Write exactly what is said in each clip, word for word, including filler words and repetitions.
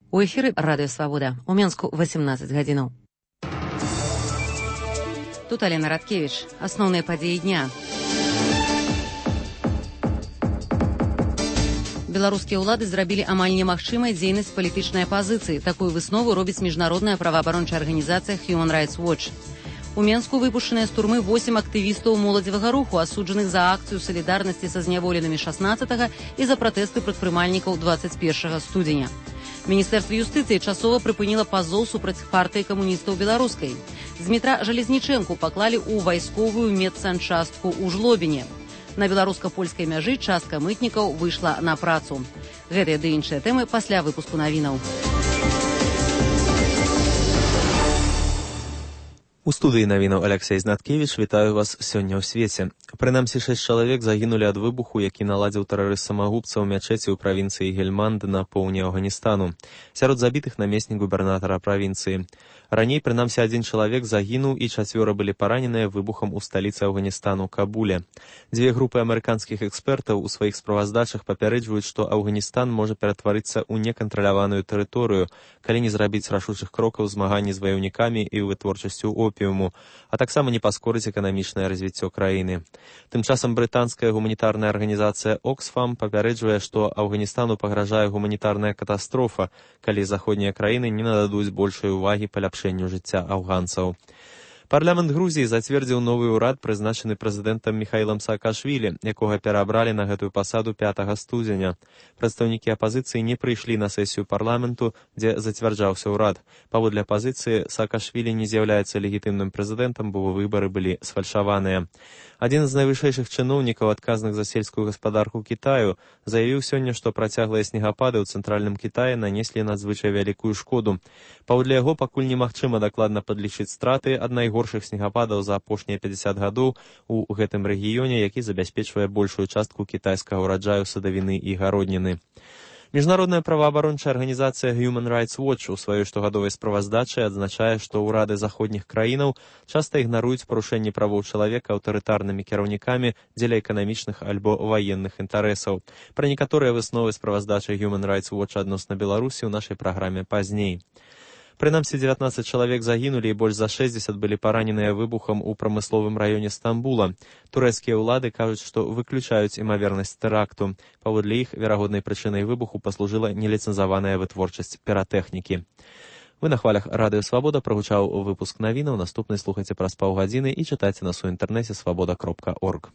У эфіры Радыё Свабода. У Менску восемнадцать гадзінаў. Тут Алена Радкевич. Асноўныя падзеі дня. Беларускія ўлады зрабілі амаль немагчымай дзейнасць палітычнай апазіцыі. Такую выснову робіць міжнародная праваабарончая арганізацыя Human Rights Watch. У Менску выпушчаныя з турмы восем актывістаў моладзевага руху, асуджаных за акцыю салідарнасці са зняволенымі шаснаццатага і за пратэсты прадпрымальнікаў дваццаць першага студзеня. Міністэрства юстыцыі часова прыпыніла пазоў супраць партыі камуністаў беларускай. Змітра Жалезнічэнку паклалі ў вайсковую медсанчастку ў Жлобіне. На беларуска-польскай мяжы частка мытнікаў выйшла на працу. Гэтыя ды іншыя тэмы пасля выпуску навінаў. У студыі навінаў Алексей Знаткевич, вітаю вас сёння ў свеце. Прынамсі шэсць чалавек загінулі ад выбуху, які наладзіў тэрарыст-самагубца ў мячэці ў правінцыі Гельманд на поўдні Афганістану. Сярод забітых намеснік губернатара правінцыі. Раней, прынамсі, адзін чалавек загінуў і чацвёра былі параненыя выбухам у сталіцы Афганістану Кабуле. Дзве групы амерыканскіх экспертаў у сваіх справаздачах папярэджваюць, што Афганістан можа ператварыцца ў некантраляваную тэрыторыю, калі не зрабіць рашучых крокаў змаганні з ваяўнікамі і вытворчасцю опіуму, а таксама не паскорыць эканамічнае развіццё краіны. Тым часам брытанская гуманітарная арганізацыя Оксфам папярэджвае, што Афганістану пагражае гуманітарная катастрофа, калі заходнія краіны не нададуць большай увагі паляпшэнню жыцця афганцаў. Парламент Грузіі зацвердзіў новы ўрад, прызначаны прэзідэнтам Міхаілам Саакашвілі, якога пераабралі на гэтую пасаду пятага студзеня. Прадстаўнікі апазіцыі не прыйшлі на сесію парламенту, дзе зацвярджаўся ўрад. Паводле апазіцыі, Саакашвілі не з'яўляецца легітымным прэзідэнтам, бо выбары былі сфальшаваныя. Адзін з найвышэйшых чыноўнікаў, адказных за сельскую гаспадарку Кітаю, заявіў сёння, што працяглыя снегапады ў цэнтральным Кітаі нанеслі надзвычай вялікую шкоду. Паводле яго, пакуль немагчыма дакладна падлічыць страты ад найгоршых снегападаў за апошнія пяцьдзясят гадоў у гэтым рэгіёне, які забяспечвае большую частку кітайскага ўраджаю садавіны і гародніны. Міжнародная праваабарончая арганізацыя Human Rights Watch у сваёй штогадовай справаздачы адзначае, што ўрады заходніх краінаў часта ігнаруюць парушэнні правоў чалавека аўтарытарнымі кіраўнікамі дзеля эканамічных альбо ваенных інтарэсаў. Пра некаторыя высновы справаздачы Human Rights Watch адносна Беларусі ў нашай праграме пазней. Прынамсі дзевятнаццаць чалавек загінулі і больш за шэсцьдзесят былі параненыя выбухам у прамысловым раёне Стамбула. Турэцкія ўлады кажуць, што выключаюць імавернасць тэракту. Паводле іх, верагоднай прычынай выбуху паслужыла неліцэнзаваная вытворчасць піратэхнікі. Вы на хвалях Радыё Свабода, прагучаў выпуск навінаў, наступны слухайце праз паўгадзіны і чытайце нас у інтэрнэце свабода кропка орг.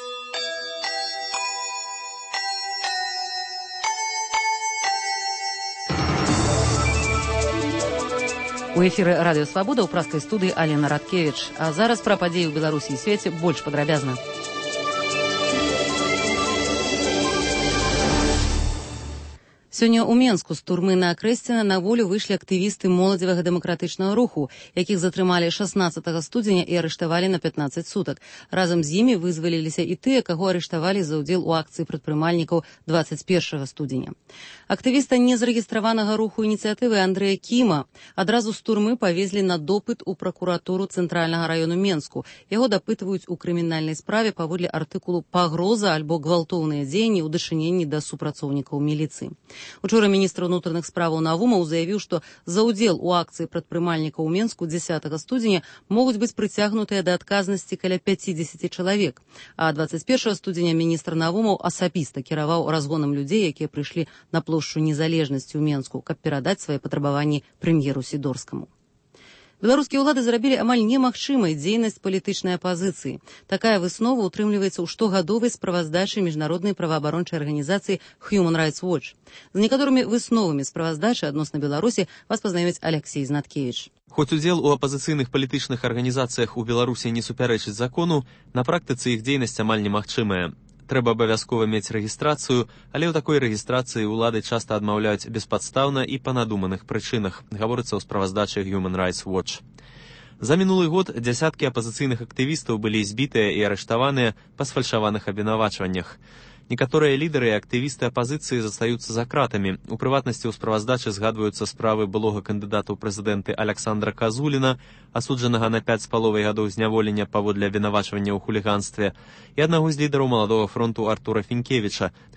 У эфіры Радыё Свабода ў праскай студыі Алена Радкевич. А зараз пра падзеі ў Беларусі і свеце больш падрабязна. Сёння ў Менску з турмы на Акрэсціна на волю выйшлі актывісты моладзевага дэмакратычнага руху, якіх затрымалі шаснаццатага студзеня і арыштавалі на пятнаццаць сутак. Разам з імі вызваліліся і тыя, каго арыштавалі за ўдзел у акцыі прадпрымальнікаў дваццаць першага студзеня. Актывіста незарэгістраванага руху ініцыятывы Андрэя Кіма адразу з турмы павезлі на допыт у пракуратуру цэнтральнага раёну Менску. Яго дапытваюць у крымінальнай справе паводле артыкулу «Пагроза альбо гвалтоўныя дзеянні ў дачыненні да супрацоўнікаў міліцыі». Учора міністр унутраных справаў Навумаў заявіў, што за ўдзел у акцыі прадпрымальнікаў у Менску дзесятага студзеня могуць быць прыцягнутыя да адказнасці каля пяцідзесят чалавек. А дваццаць першага студзеня міністр Навумаў асабіста кіраваў разгонам людзей, якія прыйшлі на плошчу Незалежнасці ў Менску, каб перадаць свае патрабаванні прэм'еру Сідорскаму. Беларускія ўлады зрабілі амаль немагчымай дзейнасць палітычнай апазіцыі. Такая выснова утрымліваецца ў штогадовай справаздачы міжнароднай праваабарончай арганізацыі Human Rights Watch. З некаторымі высновамі справаздачы адносна Беларусі вас пазнаёміць Алексей Знаткевич. Хоць удзел у апазіцыйных палітычных арганізацыях у Беларусі не супярэчыць закону, на практыцы іх дзейнасць амаль немагчымая. Трэба абавязкова мець рэгістрацыю, але ў такой рэгістрацыі ўлады часта адмаўляюць беспадстаўна і па надуманых прычынах, гаворыцца ў справаздачы Human Rights Watch. За мінулы год дзясяткі апазіцыйных актывістаў былі збітыя і арыштаваныя па сфальшаваных абвінавачваннях. Некаторыя лідары і актывісты апазіцыі застаюцца за кратамі. У прыватнасці ў справаздачы згадваюцца справы былога кандыдата ў прэзідэнты Аляксандра Казуліна, асуджанага на пяць з паловай гадоў зняволення паводле абвінавачвання ў хуліганстве, і аднаго з лідараў маладога фронту Артура Фінкевіча.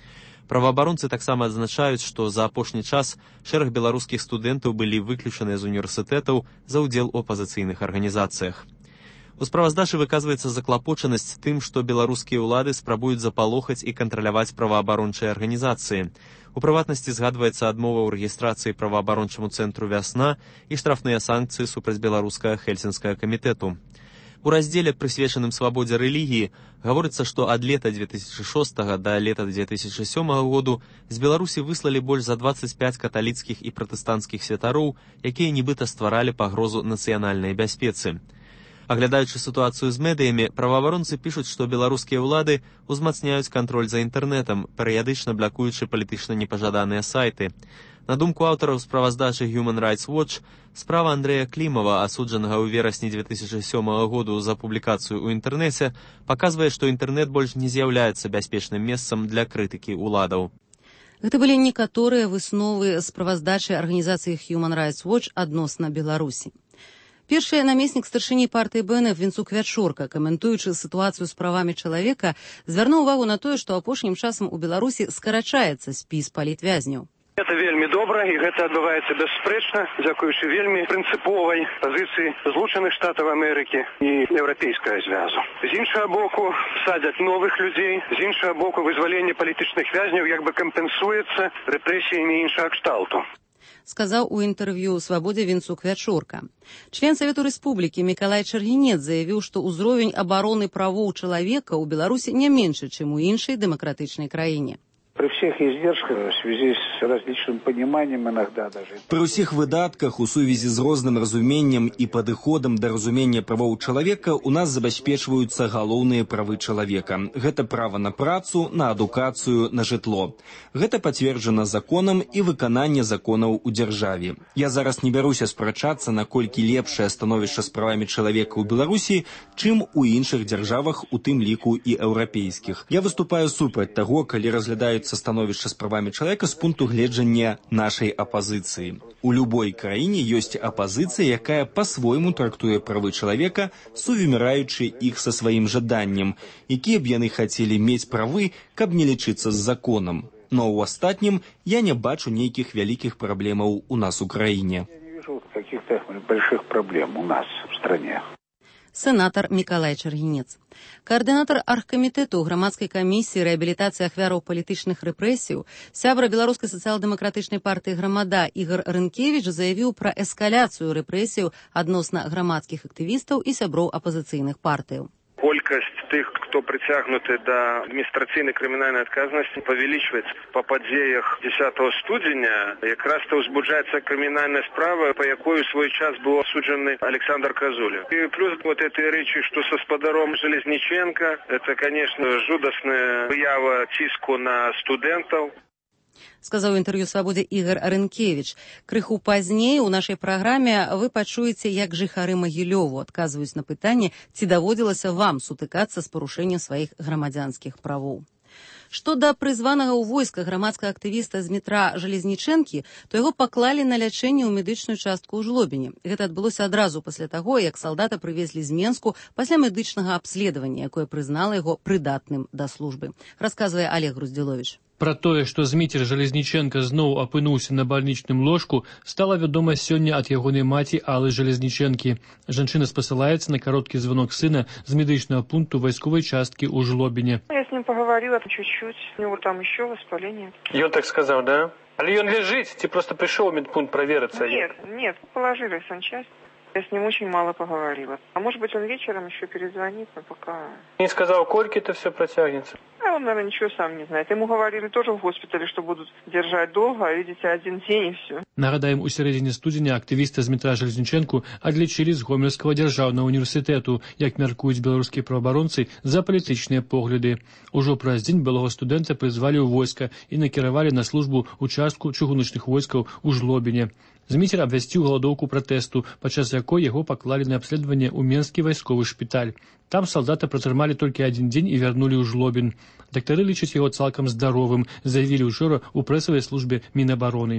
Праваабаронцы таксама адзначаюць, што за апошні час шэраг беларускіх студэнтаў былі выключаныя з універсітэтаў за ўдзел у апазіцыйных арганізацыях. У справаздачы выказваецца заклапочанасць тым, што беларускія ўлады спрабуюць запалохаць і кантраляваць праваабарончыя арганізацыі. У прыватнасці згадваецца адмова ў рэгістрацыі праваабарончаму цэнтру «Вясна» і штрафныя санкцыі супраць беларускага хельсінскага камітэту. У раздзеле, прысвечаным свабодзе рэлігіі, гаворыцца, што ад лета две тысячы шостага да лета две тысячы сёмага году з Беларусі выслалі больш за дваццаць пяць каталіцкіх і пратэстанцкіх святароў, якія нібыта стваралі пагрозу нацыянальнай бяспецы. Аглядаючы сітуацыю з медыямі, праваабаронцы пішуць, што беларускія ўлады ўзмацняюць кантроль за інтэрнэтам, перыядычна блакуючы палітычна непажаданыя сайты. На думку аўтараў справаздачы Human Rights Watch, справа Андрэя Клімава, асуджанага ў верасні две тысячы сёмага году за публікацыю ў інтэрнэце, паказвае, што інтэрнэт больш не з'яўляецца бяспечным месцам для крытыкі ўладаў. Гэта былі некаторыя высновы справаздачы арганізацыі Human Rights Watch адносна Беларусі. Першы намеснік старшыні партыі Бэ Эн Эф Вінцук Вячорка, каментуючы сітуацыю з правамі чалавека, звярнуў увагу на тое, што апошнім часам у Беларусі скарачаецца спіс палітвязняў. Гэта вельмі добра, і гэта адбываецца бясспрэчна, дзякуючы вельмі прынцыповай пазіцыі Злучаных Штатаў Амерыкі і Еўрапейскага звязу. З іншага боку, садзяць новых людзей, з іншага боку, вызваленне палітычных вязняў як бы кампенсуецца рэпрэсіямі іншага кшталту. Сказаў у інтэрв'ю «Свабодзе» Вінцук Вячорка. Член Савету Рэспублікі Мікалай Чаргінец заявіў, што ўзровень абароны правоў чалавека ў Беларусі не меншы, чым у іншай дэмакратычнай краіне. При всех издержках в связи с различным пониманием иногда даже. При усіх выдатках у сувязі з розним разуменнем і падыходам да разумення правоў чалавека у нас забяспечваюцца галоўныя правы чалавека. Гэта права на працу, на адукацыю, на жытло. Гэта пацверджана законам і выкананне законаў у дзяржаве. Я зараз не бяруся спрачацца, наколькі лепшае становішча з правамі чалавека ў Беларусі, чым у іншых дзяржавах, у тым ліку і еўрапейскіх. Я выступаю супраць таго, калі разглядаюцца становішча з правамі чалавека з пункту гледжання нашай апазіцыі. У любой краіне ёсць апазіцыя, якая па-свойму трактуе правы чалавека, сувыміраючы іх са сваім жаданнем, якія б яны хацелі мець правы, каб не лічыцца з законам. Но ў астатнім я не бачу нейкіх вялікіх праблемаў у нас у краіне. Я не вижу каких-то больших проблем у нас в стране. Сенатор Мікалай Чаргінец. Координатор аргкамітэту грамадскай камісіі рэабілітацыі ахвяраў палітычных рэпрэсіяў, сябра Беларускай сацыял-дэмакратычнай партыі «Грамада» Ігор Рынкевіч заявіў пра эскаляцыю рэпрэсіяў адносна грамадскіх актывістаў і сяброў апазіцыйных партыяў. Колькасць тых, хто прыцягнуты да адміністрацыйнай крымінальнай адказнасці, павялічваецца. Па падзеях дзесятага студзеня якраз то ўзбуджаецца крымінальная справа, па якой у свой час быў асуджаны Александр Казуля. И плюс вот этой речи, что со спадаром Железниченко, это, конечно, жудасная выява ціску на студэнтаў. Сказаў інтэрв'ю «Свабодзе» Ігор Рынкевіч. Крыху пазней у нашай праграме вы пачуеце, як жыхары Магілёву адказваюць на пытанне, ці даводзілася вам сутыкацца з парушэннем сваіх грамадзянскіх правоў. Што да прызванага ў войска грамадскага актывіста з метра Железнічэнкі, то яго паклалі на лячэнне ў медычную частку ў Жлобіне. Гэта адбылося адразу пасля таго, як салдата прывезлі з Менску пасля медычнага абследавання, якое прызнала яго прыдатным да службы. Расказвае Олег Груздзіловіч. Пра тое, што Зміцер Железніченка зноў апынуўся на бальнічным ложку, стала вядома сёння ад ягонай маці Аллы Железніченкі. Жанчына спасылаецца на кароткі звонок сына з медычнага пункту вайсковай часткі ў Жлобіне. Я с ним поговорила чуть-чуть, у него там еще воспаление. И он так сказал, да? Але он лежит, ты просто пришел в медпункт провериться? Нет, нет, положили в санчасть. Я с ним очень мало поговорила. А может быть, он вечером еще перезвонит, но пока... Не сказал, сколько это все протянется? А он, наверное, ничего сам не знает. Ему говорили тоже в госпитале, что будут держать долго, а видите, один день и все. Нагадаем, у сярэдзіне студзеня актывіста з метра Железніченку адлічылі з Гомельскага дзяржаўнага універсітэту, як мяркуюць беларускія праваабаронцы, за палітычныя погляды. Ужо праз дзень былога студэнта прызвалі ў войска і накіравалі на службу ў частку чыгуначных войскаў у Жлобіне. Зміцер абвясціў галадоўку пратэсту, падчас якой яго паклалі на абследаванне ў Менскі вайсковы шпіталь. Там салдата пратрымалі толькі адзін дзень і вярнулі ў Жлобін. Дактары лічаць яго цалкам здаровым, заявілі ўчора ў прэсавай службе Мінабароны.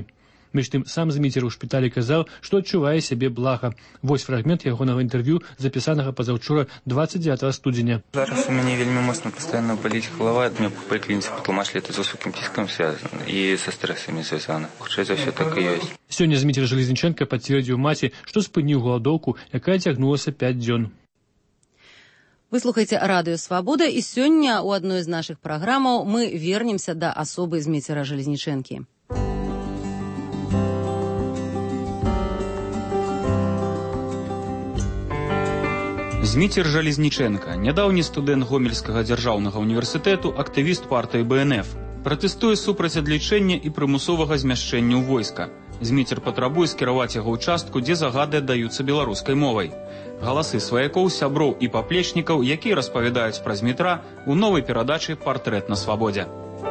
Між тым, сам Зміцер у шпіталі казаў, што адчувае сябе блага. Вось фрагмент ягонага інтэрв'ю, запісанага пазаўчора двадцать девятого студзеня. Зараз у мяне вельмі моцна пастаянна баліць галава. Мне па паліклініцы патлумачылі, это з высокім ціскам звязана і са стрэсамі звязана. Хутчэй за ўсё так і ёсць. Сёння Зміцер Жалезніченка пацвердзіў маці, што спыніў галадоўку, якая цягнулася пяць дзён. Вы слухаеце радыё «Свабода», і сёння ў адной з нашых праграмаў мы вернемся да асобы Зміцера Жалезнічэнкі. Зміцер Жалезніченка, нядаўні студэнт Гомельскага дзяржаўнага універсітэту, актывіст партыі бэ эн эф. Пратэстуе супраць адлічэння і прымусовага змяшчэння ў войска. Зміцер патрабуе скіраваць яго ўчастку, дзе загады аддаюцца беларускай мовай. Галасы сваякоў, сяброў і паплечнікаў, якія распавядаюць пра Змітра у новай перадачы «Партрэт на свабодзе».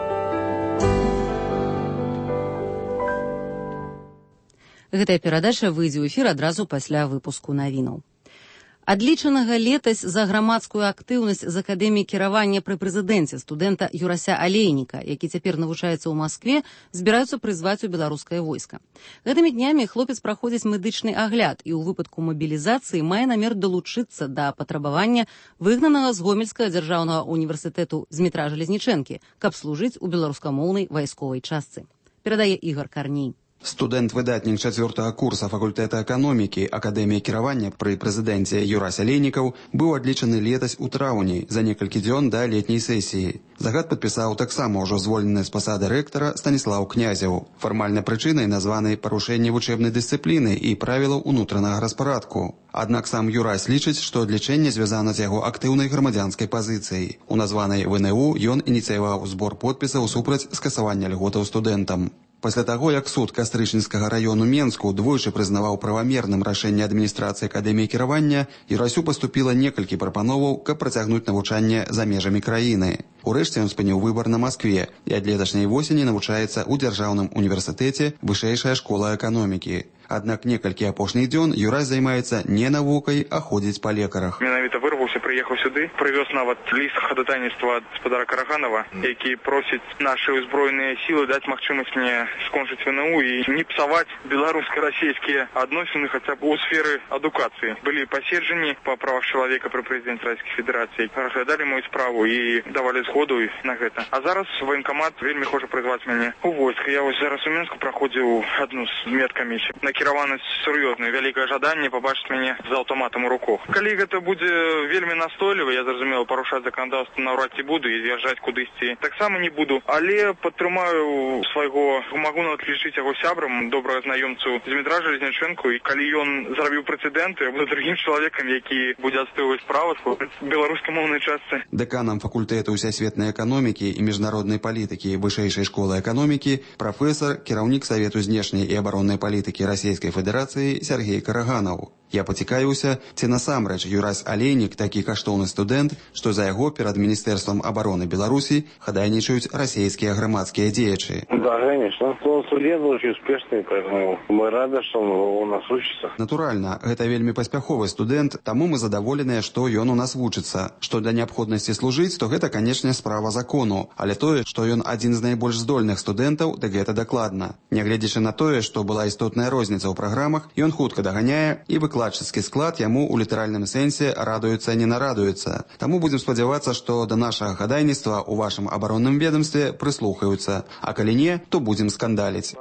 Гэтая перадача выйдзе ў эфір адразу пасля выпуску навінаў. Адлічанага летась за грамадскую актыўнасць з акадэміі кіравання пры прэзідэнце студэнта Юрася Алейніка, які цяпер навучаецца ў Маскве, збіраюцца прызваць у беларускае войска. Гэтымі днямі хлопец праходзіць медычны агляд і ў выпадку мабілізацыі мае намер далучыцца да патрабавання выгнанага з Гомельскага дзяржаўнага універсітэту Змітра Жалезнічэнкі, каб служыць у беларускамоўнай вайсковай частцы. Перадае Ігор Карней. Студэнт-выдатнік чацвёртага курса факультэта эканомікі Акадэміі кіравання пры прэзідэнце Юрась Алейнікаў быў адлічаны летась у траўні за некалькі дзён да летняй сесіі. Загад падпісаў таксама ўжо звольнены з пасады рэктара Станіслаў Князеў. Фармальнай прычынай названы парушэнне вучэбнай дысцыпліны і правілаў унутранага распарадку. Аднак сам Юрась лічыць, што адлічэнне звязана з яго актыўнай грамадзянскай пазіцыяй. У названай вэ эн у ён ініцыяваў збор подпісаў супраць скасавання льготаў студэнтам. Пасля таго, як суд Кастрычніцкага раёну Менску двойчы прызнаваў правамерным рашэнне адміністрацыі Акадэміі кіравання, Юрасю паступіла некалькі прапановаў, каб працягнуць навучанне за межамі краіны. Урэшце ён спыніў выбар на Маскве і ад леташняй восені навучаецца ў дзяржаўным універсітэце Вышэйшая школа эканомікі. Аднак некалькі апошніх дзён Юрась займаецца не навукай, а ходзіць па лекарах. Менавіта вырваўся, прыехаў сюды, прывёз нават ліст хадатайніцтва ад гаспадара Караганова, які просіць нашы ўзброеныя сілы даць магчымасць мне скончыць вэ эн у і не псаваць беларуска-расійскія адносіны хаця б у сферы адукацыі. Былі паседжанні па правах чалавека пры прэзідэнце Расійскай Федэрацыі, разглядалі мою справу і давалі згоду на гэта. А зараз военкамат вельмі хоча прызваць мяне у войска. Я вось зараз у Менску праходзіў адну з медкамісій. Накіраванасць сур'ёзная, вялікае жаданне пабачыць мяне з аўтаматам у руках. Калі гэта будзе вельмі настойліва, я зразумела, парушаць заканадаўства наўрад ці буду і з'язджаць кудысьці таксама не буду, але падтрымаю свайго, магу нават лічыць яго сябрам, добрага знаёмцу Змітра Жалезнічэнку, і калі ён зрабіў прэцэдэнт, я буду другім чалавекам, які будзе адстойваць права беларускамоўнай частцы. Дэканам факультэту сусветнай эканомікі і міжнароднай палітыкі Вышэйшай школы эканомікі прафесар, кіраўнік Савету знешняй і абароннай палітыкі Расійскай Федэрацыі Сергей Караганаў. Я пацікаюся, ці насамрэч Юрась Алейнік такі каштоўны студэнт, што за яго перад Міністэрствам абароны Беларусі хадайнічаюць расійскія грамадскія дзеячы. Да, конечно. Он студент очень успешный, поэтому мы рады, что он у нас учится. Натуральна, гэта вельмі паспяховы студэнт, таму мы задаволеныя, што ён у нас вучыцца. Што да неабходнасці служыць, то гэта, канечне, справа закону. Але тое, што ён адзін з найбольш здольных студэнтаў, дык гэта дакладна. Нягледзячы на тое, што была істотная розніца ў праграмах, ён хутка даганяе і выкладае. Выкладчыцкі склад яму ў літаральным сэнсе радуецца не нарадуецца. Таму будзем спадзявацца, што да нашага хадайніцтва ў вашым абаронным ведомстве прыслухаюцца, а калі не, то будзем скандаліць.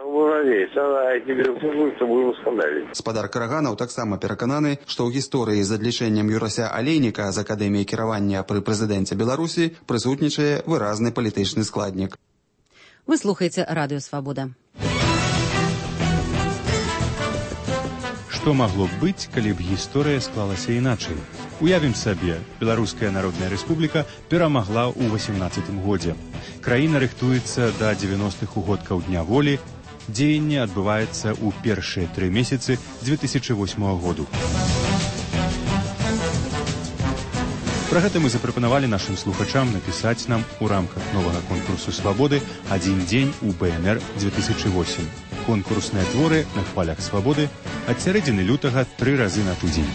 Гаспадар Караганаў таксама перакананы, што ў гісторыі з адлічэннем Юрася Алейніка з Акадэміі кіравання пры прэзідэнце Беларусі прысутнічае выразны палітычны складнік. Вы слухаеце радыё «Свабода». Што магло б быць, калі б гісторыя склалася іначай? Уявім сабе, Беларуская Народная Рэспубліка перамагла ў васемнаццатым годзе. Краіна рыхтуецца да дзевяностых угодкаў Дня волі, дзеянне адбываецца ў першыя тры месяцы дзве тысячы восьмага году. Пра гэта мы запрапанавалі нашым слухачам напісаць нам у рамках новага конкурсу «Свабоды» «Адзін дзень у бэ эн эр дзве тысячы восем». Конкурсныя творы на хвалях свабоды ад сярэдзіны лютага тры разы на тыдзень.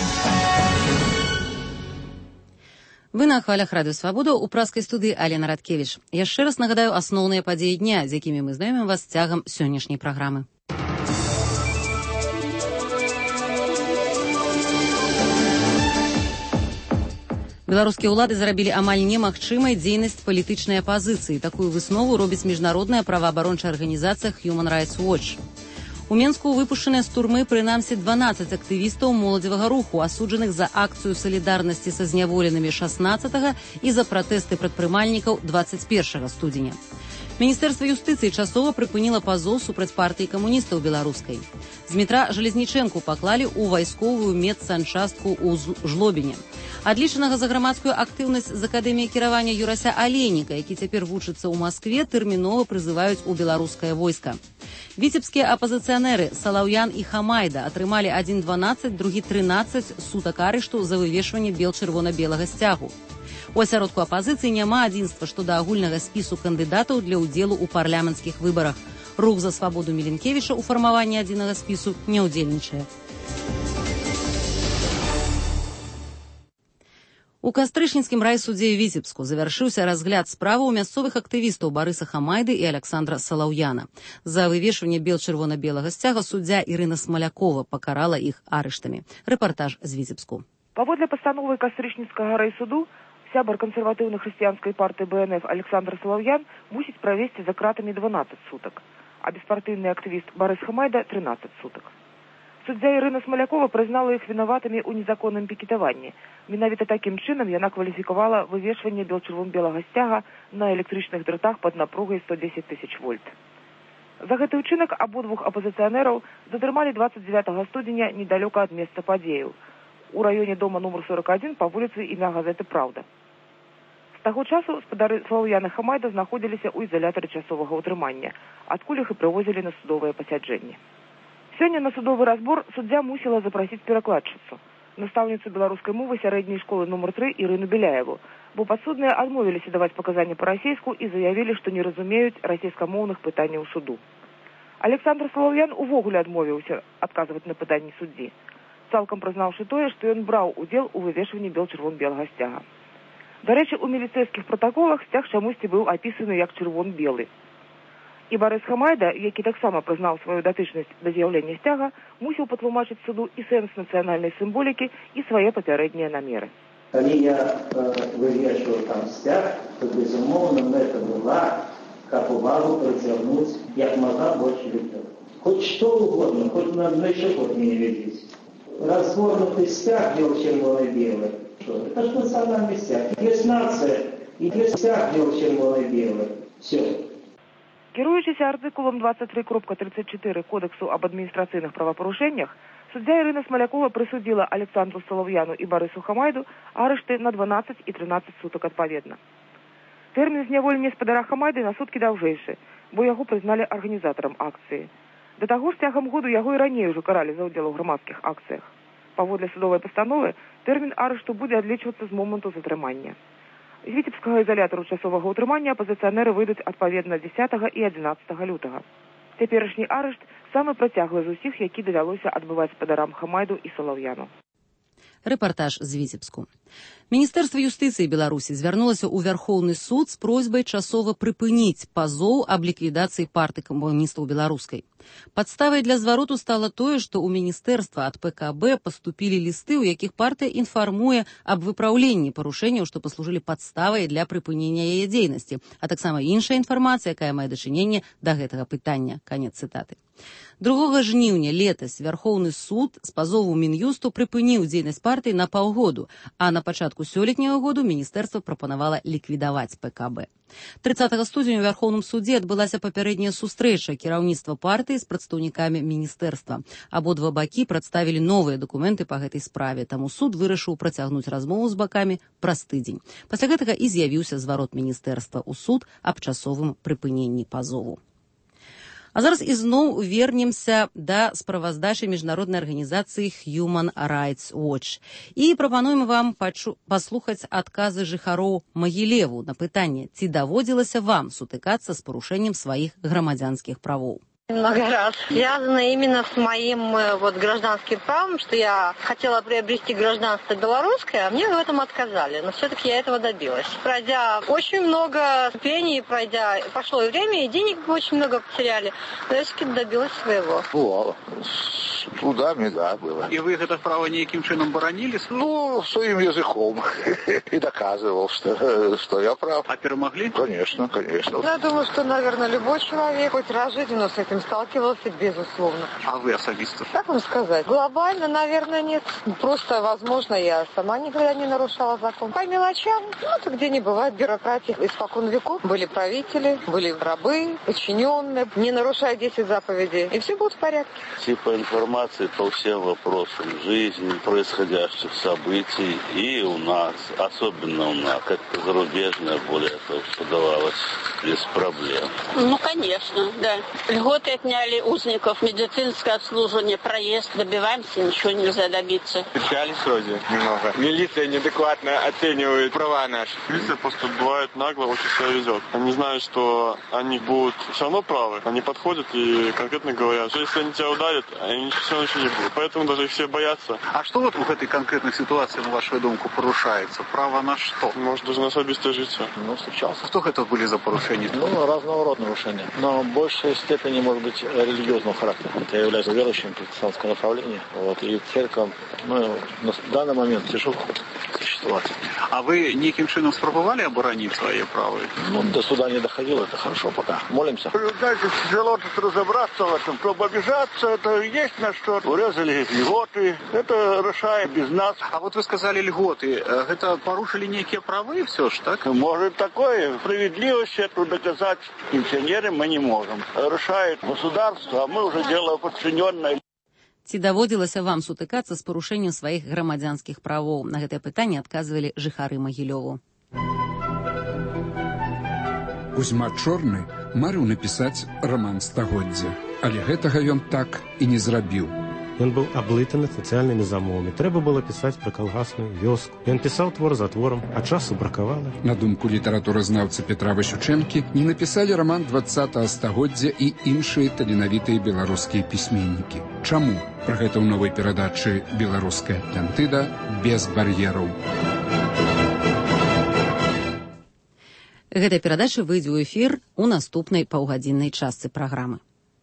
Вы на хвалях радыё «Свабода» у праскай студыі Алена Радкевіч. Яшчэ раз нагадаю асноўныя падзеі дня, з якімі мы знаёмім вас цягам сённяшняй праграмы. Беларускія ўлады зрабілі амаль немагчымай дзейнасць палітычнай апазіцыі. Такую выснову робіць міжнародная праваабарончая арганізацыя Human Rights Watch. У Менску выпушчаныя з турмы прынамсі дванаццаць актывістаў моладзевага руху, асуджаных за акцыю салідарнасці са зняволенымі шаснаццатага і за пратэсты прадпрымальнікаў дваццаць першага студзеня. Міністэрства юстыцыі часова прыпыніла пазоў супраць партыі камуністаў беларускай. Змітра Жалезнічэнку паклалі ў вайсковую медсанчастку ў Жлобіне. Адлічанага за грамадскую актыўнасць з акадэміі кіравання Юрася Алейніка, які цяпер вучыцца ў Маскве, тэрмінова прызываюць у беларускае войска. Віцебскія апазіцыянеры Салаўян і Хамайда атрымалі адзін дванаццаць, другі трынаццаць сутак арышту за вывешванне бел-чырвона-белага сцягу. У асяродку апазіцыі няма адзінства што да агульнага спісу кандыдатаў для ўдзелу ў парламенцкіх выбарах. Рух за свабоду Міленкевіча ў фармаванні адзінага спісу не ўдзельнічае. У кастрычніцкім райсудзе ў Віцебску завяршыўся разгляд справы ў мясцовых актывістаў Барыса Хамайды і Александра Салаўяна. За вывешванне бел-чырвона-белага сцяга суддзя Ірына Смалякова пакарала іх арыштамі. Рэпартаж з Віцебску. Паводле пастановы кастрычніцкага райсуду, сябар кансерватыўна-хрысціянскай партыі Бэ Эн Эф Александр Салаўян мусіць правесці за кратамі дванаццаць сутак, а беспартыйны актывіст Барыс Хамайда трынаццаць сутак. Суддзя Ірына Смалякова прызнала іх вінаватымі ў незаконным пікетаванні. Менавіта такім чынам яна кваліфікавала вывешванне бел-чырвона-белага сцяга на электрычных дротах пад напругай сто дзесяць тысяч вольт. За гэты ўчынак абодвух апазіцыянераў затрымалі дваццаць дзевятага студзеня недалёка ад месца падзеяў, у раёне дома нумар сорок адзін па вуліцы імя газеты «Праўда». З таго часу спадары Салаўяна Хамайда знаходзіліся ў ізалятары часовага ўтрымання, адкуль іх і прывозілі на судовае пасяджэнне. Сёння на судовы разбор суддзя мусіла запрасіць перакладчыцу, настаўніцу беларускай мовы сярэдняй школы нумар тры Ірыну Беляеву, бо падсудныя адмовіліся даваць паказанні па-расейску і заявілі, што не разумеюць расейскамоўных пытанняў суду. Александр Салаўян увогуле адмовіўся адказваць на пытанні суддзі, цалкам прызнаўшы тое, што ён браў удзел у вывешванні бел-чырвон-белага сцяга. Дарэчы, у міліцэйскіх пратаколах сцяг чамусьці быў апісаны як чырвон-белы. І Барыс Хамайда, які таксама прызнаў сваю датычнасць да з'яўлення сцяга, мусіў патлумачыць суду і сэнс нацыянальнай сімволікі і свае папярэднія намеры. Калі я э, вывешваў там сцяг, то, безумоўна, мэта была, каб увагу прыцягнуць як мага больш людзей. Хоць што угодно, хоць на адной шыпот не ведзіць. Разгорнутый стяг бел-чырвона-белый. Это ж национальный стяг. Есть нация, и есть стяг бел-чырвона-белый. Все. Кіруючыся артыкулам двадцать три тридцать четыре Кодексу об адміністрацыйных правапарушэннях, суддзя Ірына Смалякова прысудзіла Александру Салаўяну і Барысу Хамайду арышты на дванаццаць і трынаццаць сутак адпаведна. Тэрмін зняволення спадара Хамайды на суткі даўжэйшы, бо яго прызналі арганізатарам акцыі. Да таго ж цягам году яго і раней ужо каралі за ўдзел у грамадскіх акцыях. Паводле судовай пастановы, тэрмін арышту будзе адлічвацца з моманту затрымання. З віцебскага ізалятару часовага ўтрымання апазіцыянеры выйдуць адпаведна дзесятага і адзінаццатага лютага. Цяперашні арышт самы працяглы з усіх, які давялося адбываць спадарам Хамайду і Салаўяну. Рэпартаж з Віцебску. Міністэрства юстыцыі Беларусі звярнулася ў Вярхоўны суд з просьбай часова прыпыніць пазоў аб ліквідацыі партыі камуністаў беларускай. Падставай для звароту стала тое, што ў міністэрства ад Пэ Ка Бэ паступілі лісты, у якіх партыя інфармуе аб выпраўленні парушэнняў, што паслужылі падставай для прыпынення яе дзейнасці, а таксама іншая інфармацыя, якая мае дачыненне да гэтага пытання. Канец цытаты. другога жніўня летась Вярхоўны суд з пазову Мін'юсту прыпыніў дзейнасць партыі на паўгоду, а на пачатку сёлетняга году міністэрства прапанавала ліквідаваць Пэ Ка Бэ. трыццатага студзеня ў Вярхоўным судзе адбылася папярэдняя сустрэча кіраўніцтва партыі з прадстаўнікамі міністэрства. Абодва бакі прадставілі новыя дакументы па гэтай справе, таму суд вырашыў працягнуць размову з бакамі праз тыдзень. Пасля гэтага і з'явіўся зварот міністэрства ў суд аб часовым прыпыненні пазову. А зараз ізноў вернемся да справаздачы міжнароднай арганізацыі Human Rights Watch. І прапануем вам пачу... паслухаць адказы жыхароў Магілеву на пытанне, ці даводзілася вам сутыкацца з парушэннем сваіх грамадзянскіх правоў. Много раз. Связано именно с моим вот гражданским правом, что я хотела приобрести гражданство белорусское, а мне в этом отказали. Но все-таки я этого добилась. Пройдя очень много ступеней, пройдя, пошло и время, и денег очень много потеряли, но я все-таки добилась своего. Бывало. С трудами, да, было. И вы это право никаким чином боронили? Ну, своим языком. И доказывал, что, что я прав. А перемогли? Конечно, конечно. Я думаю, что, наверное, любой человек хоть раз в жизни с этим сталкивался, безусловно. А вы особисто? Как вам сказать? Глобально, наверное, нет. Просто, возможно, я сама никогда не нарушала закон. По мелочам, ну, это где не бывает бюрократии. Испокон веков были правители, были рабы, подчиненные, не нарушая десять заповедей. И все будет в порядке. Типа информации по всем вопросам жизни, происходящих событий. И у нас, особенно у нас, как-то зарубежная более того, подавалась без проблем. Ну, конечно, да. Льготы отняли узников, медицинское обслуживание, проезд. Добиваемся, ничего нельзя добиться. Печались вроде немного. Милиция неадекватно оценивает права наши. Милиция просто бывает нагло, очень себя везет. Они знают, что они будут все равно правы. Они подходят и конкретно говорят, что если они тебя ударят, они все равно ничего не будут. Поэтому даже их все боятся. А что вот в этой конкретной ситуации, на вашу думку, порушается? Право на что? Может, даже на особистое житие. Ну, сейчас. Что это были за порушения? Ну, разного рода нарушения. Но в большей степени, может быть, религиозного характера. Я являюсь верующим протестантского направления. Вот, и церковь, ну, на данный момент тяжело существовать. А вы неким чином спробовали оборонить свои права? Ну, до суда не доходило, это хорошо пока. Молимся. Знаете, тяжело тут разобраться в этом. Чтобы обижаться, это есть на что. Урезали льготы. Это решает без нас. А вот вы сказали льготы. Это порушили некие права все ж, так? Может такое. Справедливость эту доказать пенсионерам мы не можем. Решает государство, а мы уже дело подчиненное. Ці даводзілася вам сутыкацца з парушэннем сваіх грамадзянскіх правоў? На гэтае пытанне адказвалі жыхары Магілёву. Кузьма Чорны марыў напісаць раман стагоддзя, але гэтага ён так і не зрабіў. Ён быў аблытаны сацыяльнымі замовамі. Трэба было пісаць пра калгасную вёску. Ён пісаў твор за творам, а часу бракавала. На думку літаратуразнаўцы Петра Васючэнкі, не напісалі раман двадцатага стагоддзя і іншыя таленавітыя беларускія пісьменнікі. Чаму? Пра гэта ў новай перадачы «Беларуская Атлантыда» без бар'ераў. Гэтая перадача выйдзе ў эфір у наступнай паўгадзіннай частцы праграмы.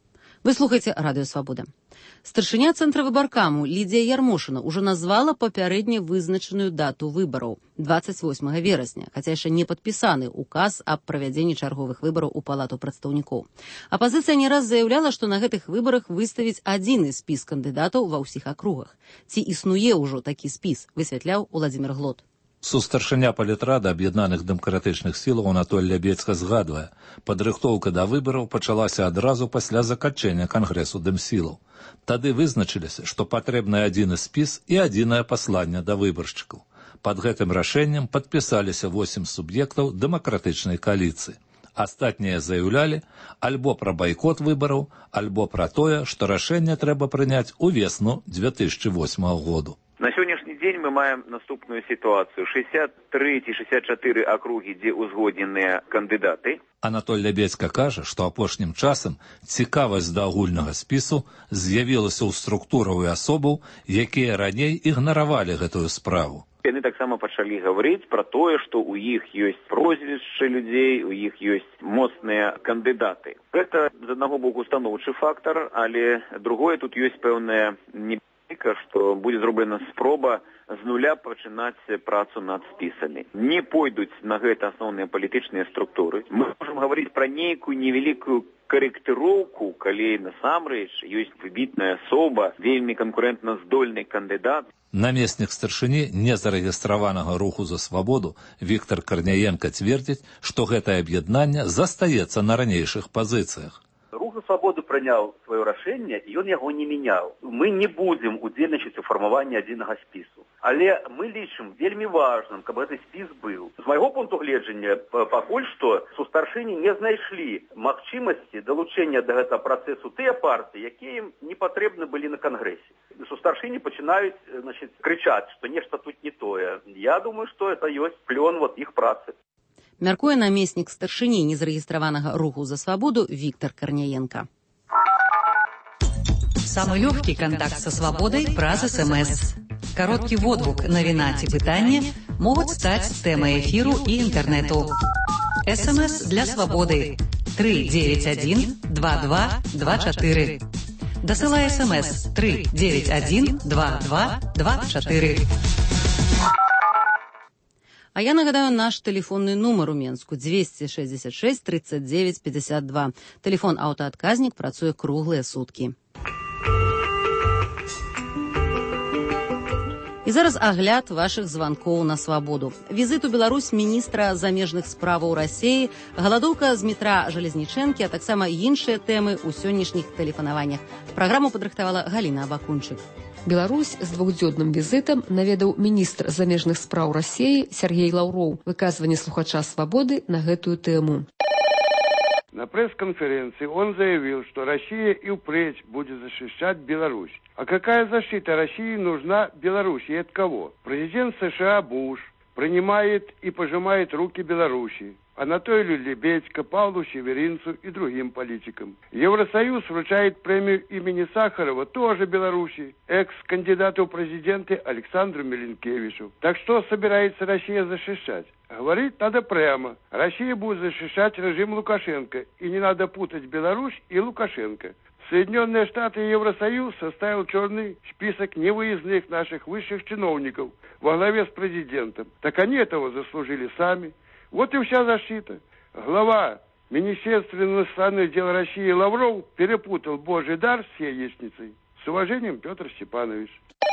Вы слухаеце Радыё Свабода. Старшыня Цэнтра выбаркаму Лідзія Ярмошына ўжо назвала папярэдне вызначаную дату выбараў – двадцать восьмага верасня, хаця яшчэ не падпісаны указ аб правядзенні чарговых выбараў у Палату прадстаўнікоў. Апазіцыя не раз заяўляла, што на гэтых выбарах выставіць адзіны спіс кандыдатаў ва ўсіх акругах. Ці існуе ўжо такі спіс, высвятляў Уладзімір Глот. Сустаршыня палітрада аб'яднаных дэмакратычных сілаў Анатоль Лябецка згадвае, падрыхтоўка да выбараў пачалася адразу пасля заканчэння кангрэсу дэмсілаў. Тады вызначыліся, што патрэбны адзіны спіс і адзінае пасланне да выбаршчыкаў. Пад гэтым рашэннем падпісаліся восем суб'ектаў дэмакратычнай кааліцыі. Астатнія заяўлялі альбо пра байкот выбараў, альбо пра тое, што рашэнне трэба прыняць у весну дзве тысячы восьмага году. На сённяшні дзень мы маем наступную сітуацыю. шэсцьдзясят тры ці шэсцьдзясят чатыры акругі, дзе ўзгодненыя кандыдаты. Анатоль Лябецка кажа, што апошнім часам цікавасць да агульнага спісу з'явілася ў структураў і асобаў, якія раней ігнаравалі гэтую справу. Яны таксама пачалі гаварыць пра тое, што ў іх ёсць прозвішчы людзей, у іх ёсць моцныя кандыдаты. Гэта, з аднаго боку, станоўчы фактар, але другое, тут ёсць пэўная небяспека, што будзе зроблена спроба з нуля пачынаць працу над спісамі. Не пойдуць на гэта асноўныя палітычныя структуры. Мы можам гаварыць пра нейкую невялікую карэктыроўку, калі насамрэч ёсць выбітная асоба, вельмі канкурэнтна здольны кандыдат. Намеснік старшыні незарэгістраванага руху за свабоду Віктор Карняенка цвердзіць, што гэтае аб'яднанне застаецца на ранейшых пазіцыях. Рух за свабоду прыняў сваё рашэнне, і ён яго не мяняў. Мы не будзем удзельнічаць у фармаванні адзінага спісу. Але мы лічым вельмі важным, каб гэты спіс быў. З майго пункту гледжання, пакуль што сустаршыні не знайшлі магчымасці далучэння да гэтага працэсу тыя партыі, якія ім не патрэбны былі на кангрэсе. Сустаршыні пачынаюць, значыць, крычаць, што нешта тут не тое. Я думаю, што это ёсць плён вот іх працы. Мяркуе намеснік старшыні незарэгістраванага руху за свабоду Віктор Карняенка. Самый легкий контакт со свободой праз СМС. Короткий водгук навіна ці пытанне могуць стаць тэмай эфіру і інтэрнэту. СМС для свободы три девять один два два два четыре. Дасылай СМС три девять один два два два четыре. А я нагадаю наш телефонный номер у Менску двести шестьдесят шесть тридцать девять пятьдесят два. Телефон аўтаадказнік працуе круглыя суткі. І зараз агляд вашых званкоў на свабоду. Візит у Беларусь міністра замежных справаў Расіі, галадоўка з метра Жалезнічэнкі, а таксама іншыя тэмы ў сённяшніх тэлефанаваннях. Праграму падрыхтавала Галіна Абакунчык. Беларусь з двухдзённым візітам наведаў міністр замежных спраў Расіі Сергей Лаўроў. Выказванне слухача свабоды на гэтую тэму. На пресс-конференции он заявил, что Россия и впредь будет защищать Беларусь. А какая защита России нужна Беларуси и от кого? Президент США Буш принимает и пожимает руки Беларуси, Анатолию Лебедько, Павлу Северинцу и другим политикам. Евросоюз вручает премию имени Сахарова тоже Беларуси, экс-кандидату в президенты Александру Миленкевичу. Так что собирается Россия защищать? Говорить надо прямо. Россия будет защищать режим Лукашенко. И не надо путать Беларусь и Лукашенко. Соединенные Штаты и Евросоюз составил черный список невыездных наших высших чиновников во главе с президентом. Так они этого заслужили сами. Вот и вся защита. Глава Министерства иностранных дел России Лавров перепутал Божий дар с яичницей. С уважением, Петр Степанович.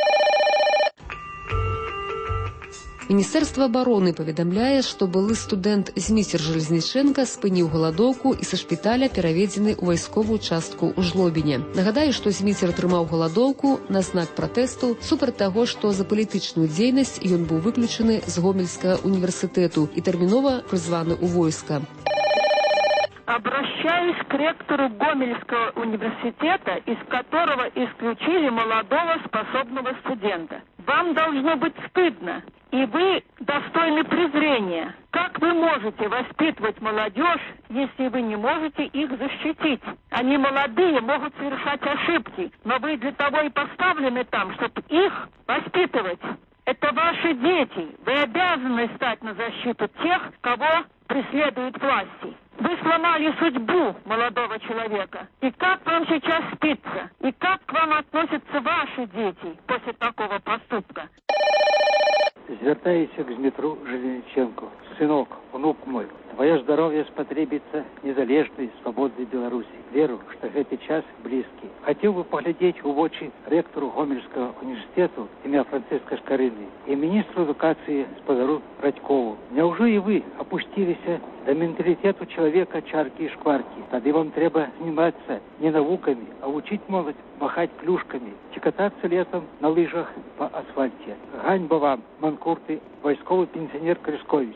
Міністэрства абароны паведамляе, што былы студэнт Зміцер Жалезнічэнка спыніў галадоўку і са шпіталя пераведзены ў вайсковую частку ў Жлобіне. Нагадаю, што Зміцер атрымаў галадоўку на знак пратэсту супраць таго, што за палітычную дзейнасць ён быў выключаны з Гомельскага універсітэту і тэрмінова прызваны ў войска. Обращаюсь к ректору Гомельского университета, из которого исключили молодого способного студента. Вам должно быть стыдно, и вы достойны презрения. Как вы можете воспитывать молодежь, если вы не можете их защитить? Они молодые, могут совершать ошибки, но вы для того и поставлены там, чтобы их воспитывать. Это ваши дети. Вы обязаны стать на защиту тех, кого преследуют власти. Вы сломали судьбу молодого человека. И как вам сейчас спится? И как к вам относятся ваши дети после такого поступка? Звертаюся к Дмитру Железниченко. Сынок, внук мой, твое здоровье спотребится незалежной свободной Беларуси. Веру, что этот час близкий. Хотел бы поглядеть в очи ректору Гомельского университета имя Франциска Шкарыны и министру эдукации Сподару Радькову. Неужели и вы опустились до менталитету человека чарки и шкварки? Тогда вам треба заниматься не науками, а учить молодь махать клюшками, чекотаться летом на лыжах по асфальте. Ганьба вам, манкурты, войсковый пенсионер Крышкович.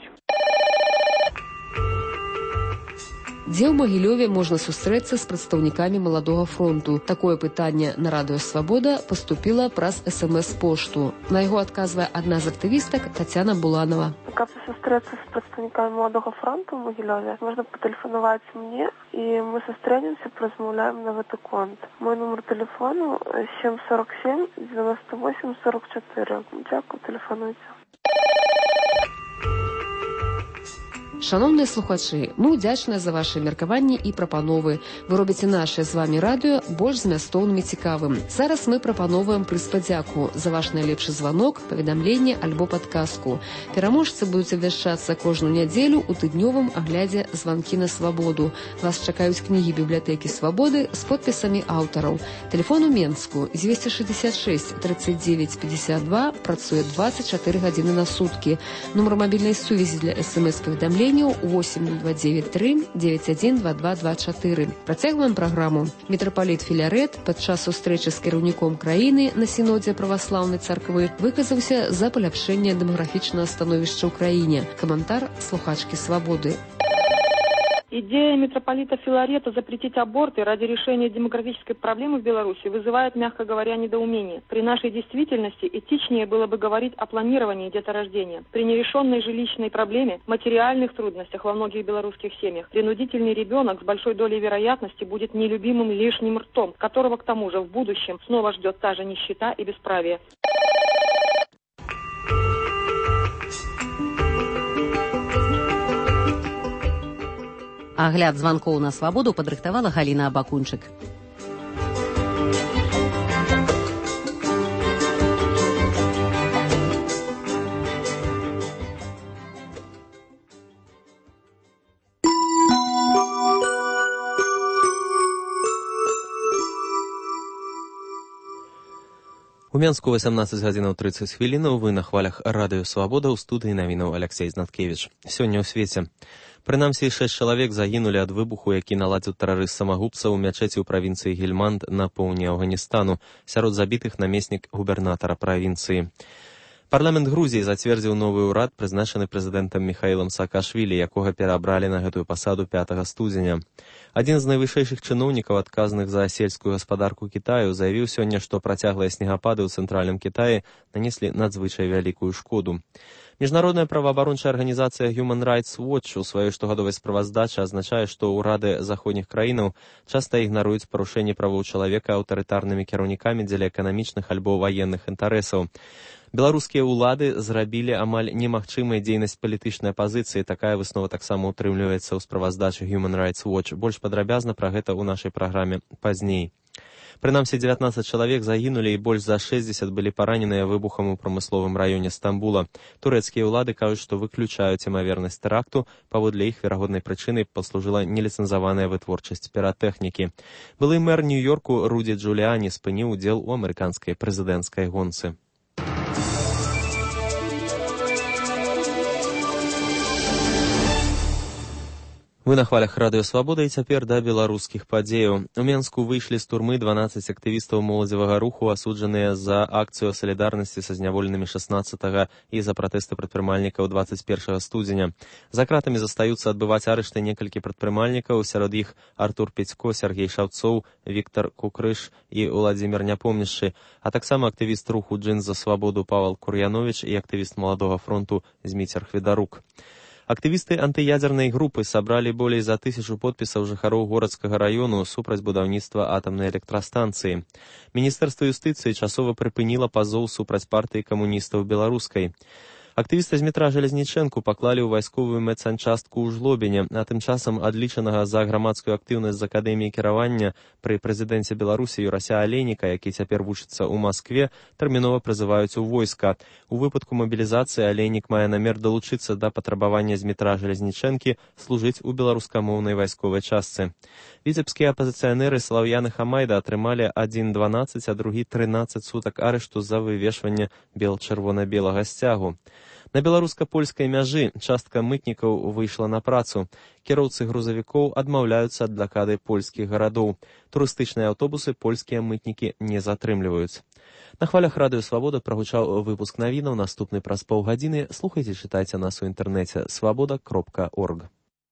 Дзе ў Магілёве можна сустрэцца з прадстаўнікамі маладога фронту? Такое пытанне на радыё «Свабода» паступіла праз эс-эм-эс-пошту. На яго адказвае адна з актывістак Тацяна Буланова. Каб сустрэцца з прадстаўнікамі маладога фронту ў Магілёве, можна патэлефанаваць мне, і мы сустрэнемся, празмаўляем на гэты конт. Мой нумар тэлефону сем сорок семь девяносто восемь сорок четыре. Дзякуй, тэлефануйце. Шановныя слухачы, мы ўдзячныя за вашы меркаванні і прапановы. Вы робіце наше з вамі радыё больш змястоўным і цікавым. Зараз мы прапановваем прыз падзяку за ваш найлепшы званок, паведамленне альбо падказку. Пераможцы будуць абвяшчацца кожную нядзелю ў тыднёвым аглядзе «Званкі на свабоду». Вас чакаюць кнігі бібліятэкі «Свабоды» з подпісамі аўтараў. Тэлефон у Менску двести шестьдесят шесть тридцать девять пятьдесят два працуе двадцать четыре гадзіны на суткі. Нумар мабільнай сувязі для эс-эм-эс-паведамлення восемь ноль два девять три девять один два два два четыре. Працягваем праграму. Мітрапаліт Філярет падчас сустрэчы з кіраўніком краіны на сінодзе праваслаўнай царквы выказаўся за паляпшэнне дэмаграфічнага становішча ў краіне. Каментар слухачкі «Свабоды». Идея митрополита Филарета запретить аборты ради решения демографической проблемы в Беларуси вызывает, мягко говоря, недоумение. При нашей действительности этичнее было бы говорить о планировании деторождения. При нерешенной жилищной проблеме, материальных трудностях во многих белорусских семьях, принудительный ребенок с большой долей вероятности будет нелюбимым лишним ртом, которого к тому же в будущем снова ждет та же нищета и бесправие. Агляд званкоў на свабоду падрыхтавала Галіна Абакунчык. У Менску восемнадцать гадзінаў тридцать хвілінаў, вы на хвалях радыё Свабода, ў студыі навінаў Алексей Знаткевич. Сёння ў свеце. Прынамсі, шэсць чалавек загінулі ад выбуху, які наладзіў тэрарыст-самагубца ў мячэці ў правінцыі Гельманд на поўдні Афганістану. Сярод забітых намеснік губернатара правінцыі. Парламент Грузіі зацвердзіў новы ўрад, прызначаны прэзідэнтам Міхаілам Саакашвілі, якога перабралі на гэтую пасаду пятага студзеня. Адзін з найвышэйшых чыноўнікаў, адказных за сельскую гаспадарку Кітаю, заявіў сёння, што працяглыя снегапады ў цэнтральным Кітаі нанеслі надзвычай вялікую шкоду. Міжнародная праваабарончая арганізацыя Human Rights Watch у сваёй штогадовай справаздачы азначае, што ўрады заходніх краінаў часта ігнаруюць парушэнне правоў чалавека аўтарытарнымі кіраўнікамі дзеля эканамічных альбо ваенных інтарэсаў. Беларускія ўлады зрабілі амаль немагчымай дзейнасць палітычнай апазіцыі. Такая выснова таксама утрымліваецца ў справаздачы Human Rights Watch. Больш падрабязна пра гэта ў нашай праграме пазней. Прынамсі, дзевятнаццаць чалавек загінулі і больш за шэсцьдзесят былі параненыя выбухам у прамысловым раёне Стамбула. Турэцкія ўлады кажуць, што выключаюць імавернасць тэракту. Паводле іх верагоднай прычынай паслужыла неліцэнзаваная вытворчасць піратэхнікі. Былы мэр Нью-Йорку Руді Джуліані спыніў удзел у амерыканскай прэзідэнцкай гонцы. Вы на хвалях радыё Свабода, і цяпер да беларускіх падзеяў. У Менску выйшлі з турмы дванаццаць актывістаў моладзевага руху, асуджаныя за акцыю салідарнасці са зняволенымі шаснаццатага і за пратэсты прадпрымальнікаў дваццаць першага студзеня. За кратамі застаюцца адбываць арышты некалькі прадпрымальнікаў, сярод іх Артур Пецько, Сергей Шаўцоў, Віктар Кукрыш і Уладзімір Няпомнішчы, а таксама актывіст руху «Джин за свабоду» Павал Кур'яновіч і актывіст Маладога фронту Зміцер Хведарук. Актывісты антыядзернай групы сабралі болей за тысячу подпісаў жыхароў горадскага раёну супраць будаўніцтва атамнай электрастанцыі. Міністэрства юстыцыі часова прыпыніла пазоў супраць партыі камуністаў беларускай. Актывісты з метра Жалезнічэнку паклалі ў вайсковую медсанчастку ў Жлобіне, а тым часам адлічанага за грамадскую актыўнасць з акадэміі кіравання пры прэзідэнце Беларусі Юрася Алейніка, які цяпер вучыцца ў Маскве, тэрмінова прызываюць у войска. У выпадку мабілізацыі Алейнік мае намер далучыцца да патрабавання з метра Жалезнічэнкі служыць у беларускамоўнай вайсковай частцы. Віцебскія апазіцыянеры Салаўян і Хамайда атрымалі адзін дванаццаць, а другі трынаццаць сутак арышту за вывешванне бел-чырвона-белага сцягу. На беларуска-польскай мяжы частка мытнікаў выйшла на працу. Кіроўцы грузавікоў адмаўляюцца ад блакады польскіх гарадоў. Турыстычныя аўтобусы польскія мытнікі не затрымліваюць. На хвалях радыё Свабода прагучаў выпуск навінаў, наступны праз паўгадзіны. Слухайце, чытайце нас у інтэрнэце свабода кропка орг.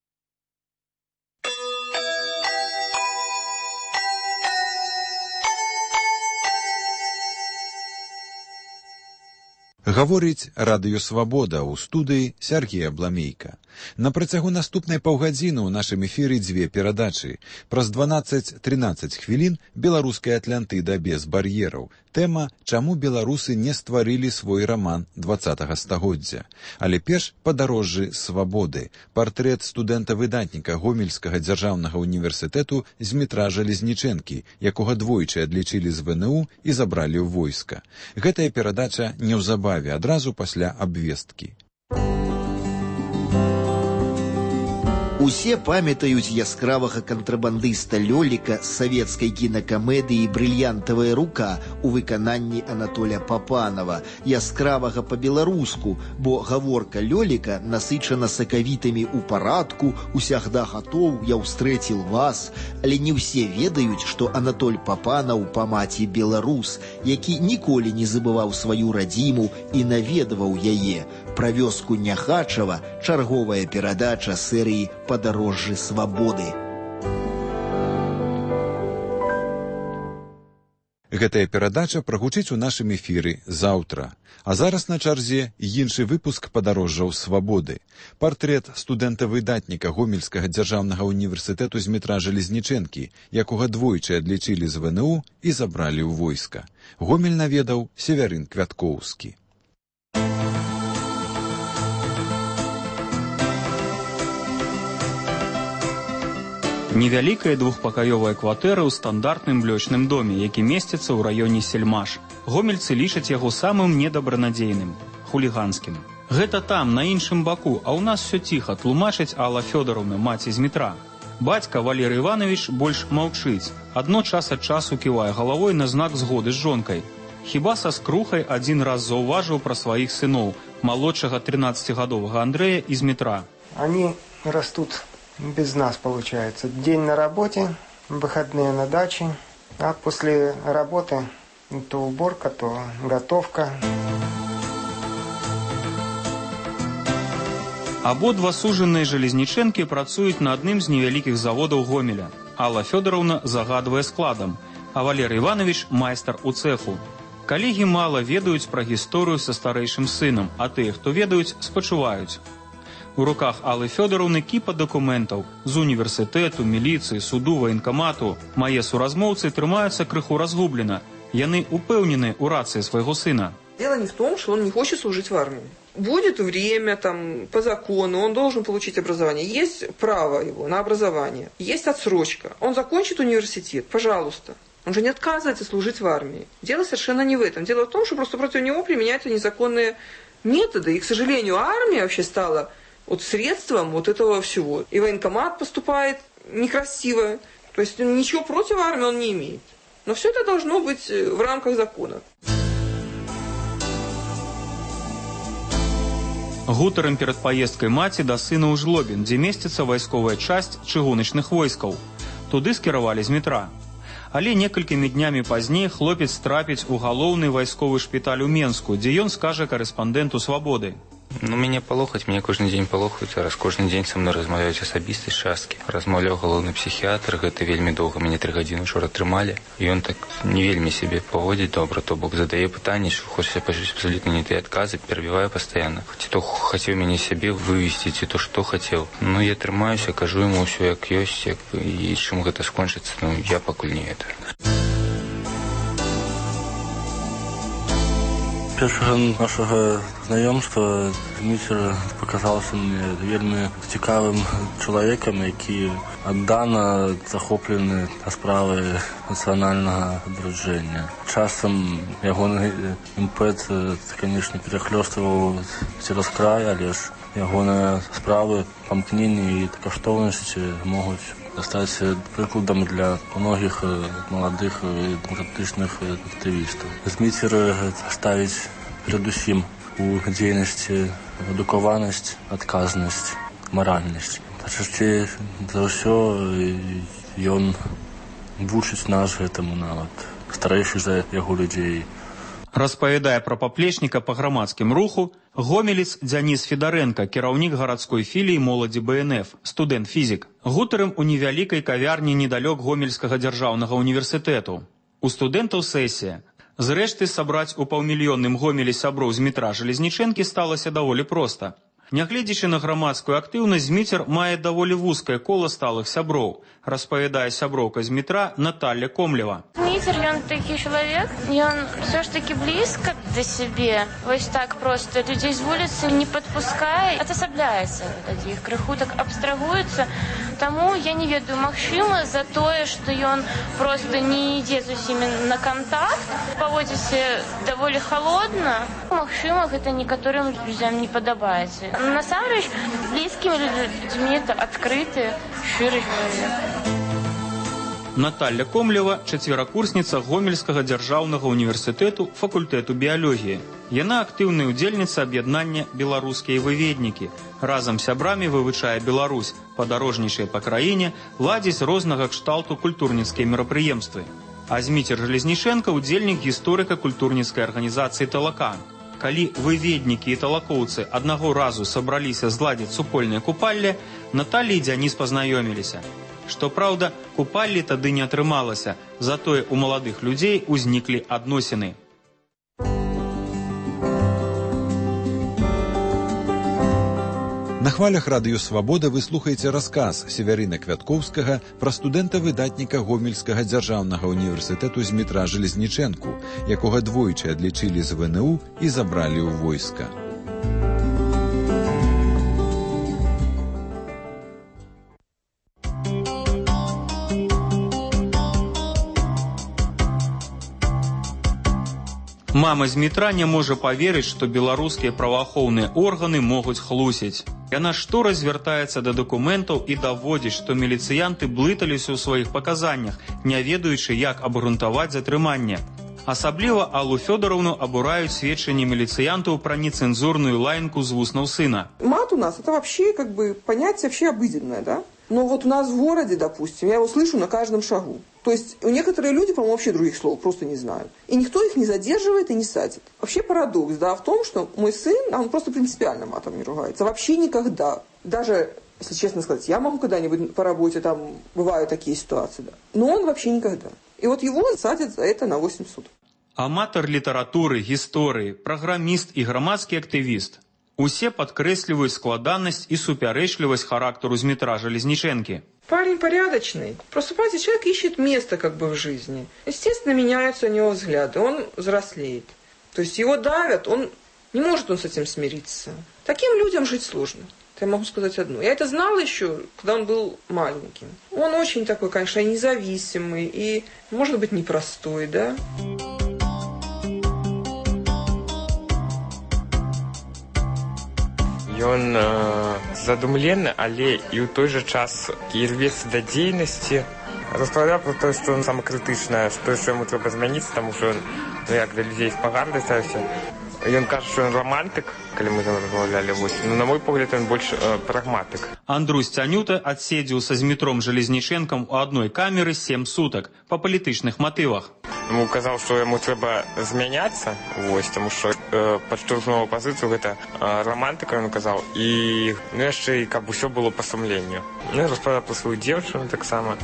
Гаворыць радыё Свабода, ў студыі Сергія Бламейка. На працягу наступнай паўгадзіны ў нашым эфіры дзве перадачы. Праз дванаццаць-трынаццаць хвілін беларуская Атлантыда без бар'ераў. Тэма «Чаму беларусы не стварылі свой раман дваццатага стагоддзя». Але перш падарожжы свабоды. Партрэт студэнта-выдатніка Гомельскага дзяржаўнага універсітэту Змітра Жалезнічэнкі, якога двойчы адлічылі з вэ эн у і забралі ў войска. Гэтая перадача неўзабаве, адразу пасля абвесткі. Усе памятаюць яскравага кантрабандыста Лёліка з савецкай кінакамедыі «Брыльянтавая рука» у выкананні Анатоля Папанова, яскравага па-беларуску, бо гаворка Лёліка насычана сакавітамі ў парадку, усягда гатоў, я ўстрэціл вас, але не ўсе ведаюць, што Анатоль Папанаў па маці беларус, які ніколі не забываў сваю радзіму і наведваў яе. Пра вёску Няхачава чарговая перадача серыі «Падарожжы свабоды». Гэтая перадача прагучыць у нашым эфіры заўтра. А зараз на чарзе іншы выпуск «Падарожжаў свабоды». Партрэт студэнта-выдатніка Гомельскага дзяржаўнага універсітэту Змітра Жалезнічэнкі, якога двойчы адлічылі з вэ эн у і забралі ў войска. Гомель наведаў Севярын Квяткоўскі. Невялікая двухпакаёвая кватэра ў стандартным блочным доме, які месціцца ў раёне Сельмаш. Гомельцы лічаць яго самым недабранадзейным, хуліганскім. Гэта там, на іншым баку, а ў нас все ціха, тлумачыць Алла Фёдоровна, маці Змітра. Бацька Валерый Иванович больш маўчыць. Адно час ад часу ківае галавой на знак згоды з жонкай. Хіба са скрухай адзін раз заўважыў пра сваіх сыноў, малодшага тринадцатигадовага Андрэя і Змітра. Они растут без нас, получается. День на работе, выходные на даче, а после работы то уборка, то готовка. Абодва сужаныя Жалезнічэнкі працуюць на адным з невялікіх заводаў Гомеля. Алла Фёдоровна загадвае складам, а Валерий Иванович майстар у цеху. Калегі мала ведаюць пра гісторыю са старэйшым сынам, а тыя, хто ведаюць, спачуваюць. У руках Аллы Фёдоровны кіпа документаў з універсітэту, міліцыі, суду, ваенкамату. Мае суразмоўцы трымаюцца крыху разгублена. Яны упэўнены ў рацыі свайго сына. Дело не в том, что он не хочет служить в армии. Будет время, там, по закону, он должен получить образование. Есть право его на образование, есть отсрочка. Он закончит университет, пожалуйста. Он же не отказывается служить в армии. Дело совершенно не в этом. Дело в том, что просто против него применяются незаконные методы. И, к сожалению, армия вообще стала вот средством вот этого всего. И военкомат поступает некрасиво. То есть ничего против армии он не имеет. Но все это должно быть в рамках закона. Гутарым перад паездкай маці да сына ў Жлобін, дзе месціцца вайсковая часць чыгуначных войскаў. Туды скіравалі Змітра. Але некалькімі днямі пазней хлопец трапіць у галоўны вайсковы шпіталь у Менску, дзе ён скажа карэспандэнту «Свабоды». Ну, мяне палохаць, мяне кожны дзень палохаюць, раз кожны дзень са мной размаўляюць асабістай часткі. Размаўляў галоўны псіхіятр, гэта вельмі доўга, мяне тры гадзіны учора трымалі. І ён так не вельмі сябе паводзіць добра, то бок задае пытанні, што хочацца пачуць абсалютна не тыя адказы, перабівае пастаянна. Ці то хацеў мяне сябе вывесці, ці то што хацеў. Ну, я трымаюся, кажу яму ўсё як ёсць, як... і чым гэта скончыцца, ну, я пакуль не ведаю. Першага нашага знаёмства Зміцер паказаўся мне вельмі цікавым чалавекам, які аддана захоплены справай нацыянальнага адраджэння. Часам ягоны імпэт, канешне, перахлёстываў цераз край, але ж ягоныя справы, памкненні і каштоўнасці могуць стаць прыкладам для многіх маладых і дэмакратычных актывістаў. Зміцер ставіць перадусім у дзейнасці адукаванасць, адказнасць, маральнасць. Часцей за ўсё ён вучыць нас гэтаму нават, старэйшы за яго людзей. Распавядае пра паплечніка па грамадскім руху гомелец Дзяніс Федарэнка, кіраўнік гарадской філіі моладзі бэ эн эф, студэнт-фізік. Гутарым у невялікай кавярні недалёк Гомельскага дзяржаўнага універсітэту. У студэнтаў сесія. Зрэшты, сабраць у паўмільённым Гомелі сяброў Змітра Жалезнічэнкі сталася даволі проста. Нягледзячы на грамадскую актыўнасць, Зміцер мае даволі вузкае кола сталых сяброў, распавядае сяброўка Змітра Наталья Комлева. Зміцер, ён такі чалавек, ён все ж таки блізка да сябе, вось так проста, людзей з вуліцы не падпускае, адасабляецца ад іх, крыху так абстрагуецца, таму я не ведаю, магчыма, за тое, што ён проста не ідзе з усімі на кантакт, паводзіцца даволі халодна, магчыма, гэта некаторым людзям не падабаецца. Насамрэч, блізкімі людзьмі это адкрыты, шчыры чалавек. Наталья Комлева – чацверакурсніца Гомельскага дзяржаўнага універсітэту факультэту біялогіі. Яна актыўная ўдзельніца аб'яднання «Беларускія выведнікі». Разам з сябрамі вывучае Беларусь, падарожнічае па краіне, ладзіць рознага кшталту культурніцкія мерапрыемствы. А Зміцер Жалезнічэнка – удзельнік гісторыка-культурніцкай арганізацыі «Талакан». калі выведнікі і талакоўцы аднаго разу сабраліся зладзіць супольнае купалле, Наталья і Дзяніс пазнаёміліся. Што праўда, купаллі тады не атрымалася, затое у маладых людзей узніклі адносіны. На хвалях радыё «Свабода» вы слухаеце расказ Севярына Квяткоўскага пра студэнта-выдатніка Гомельскага дзяржаўнага універсітэту Змітра Жалезнічэнку, якога двойчы адлічылі з вэ эн у і забралі ў войска. Мама Змітра не можа паверыць, што беларускія праваахоўныя органы могуць хлусіць. Яна штораз звяртаецца да дакументаў і даводзіць, што міліцыянты блыталіся ў сваіх паказаннях, не ведаючы, як абгрунтаваць затрыманне. Асабліва Аллу Фёдоровну абураюць сведчанні міліцыянтаў пра нецэнзурную лаянку з вуснаў сына. Мат у нас – это вообще как бы понятие вообще обыденное, да? Но вот у нас в городе, допустим, я его слышу на каждом шагу. То есть некоторые люди, по-моему, вообще других слов просто не знают. И никто их не задерживает и не садит. Вообще парадокс, да, в том, что мой сын, он просто принципиально матом не ругается. Вообще никогда. Даже, если честно сказать, я могу когда-нибудь по работе, там бывают такие ситуации, да. Но он вообще никогда. И вот его садят за это на восемь суток. Аматар літаратуры, гісторыі, праграміст і грамадскі актывіст. Усе падкрэсліваюць складанасць і супярэчлівасць характару Змітра Жалезнічэнкі. Парень порядочный. Просто, понимаете, человек ищет место как бы в жизни. Естественно, меняются у него взгляды, он взрослеет. То есть его давят, он не может он с этим смириться. Таким людям жить сложно. Это я могу сказать одно. Я это знала еще, когда он был маленьким. Он очень такой, конечно, независимый и, может быть, непростой, да? Ён э, задумлены, але і ў той жа час і рвецца да дзейнасці. Распавядаў пра тое, што ён самакрытычнае, што яму трэба змяніцца, таму што ён, ну, як да людзей спагардай ставіўся. Ён кажа, што ён романтык, калі мы там размаўлялі, вось. Ну, на мой погляд, ён больш э, прагматык. Андрус Цянюта адседзеў са Змітром Жалезнічэнкам у адной камеры сем сутак па палітычных матывах. Яму казаў, што яму трэба змяняцца, вось, таму што э, падштурхнуў пазіцыю гэта э, романтыка, ён казаў, і ну, яшчэ і каб усё было па сумленню. Ну, я распавядаў пра сваю дзеўчыну таксама.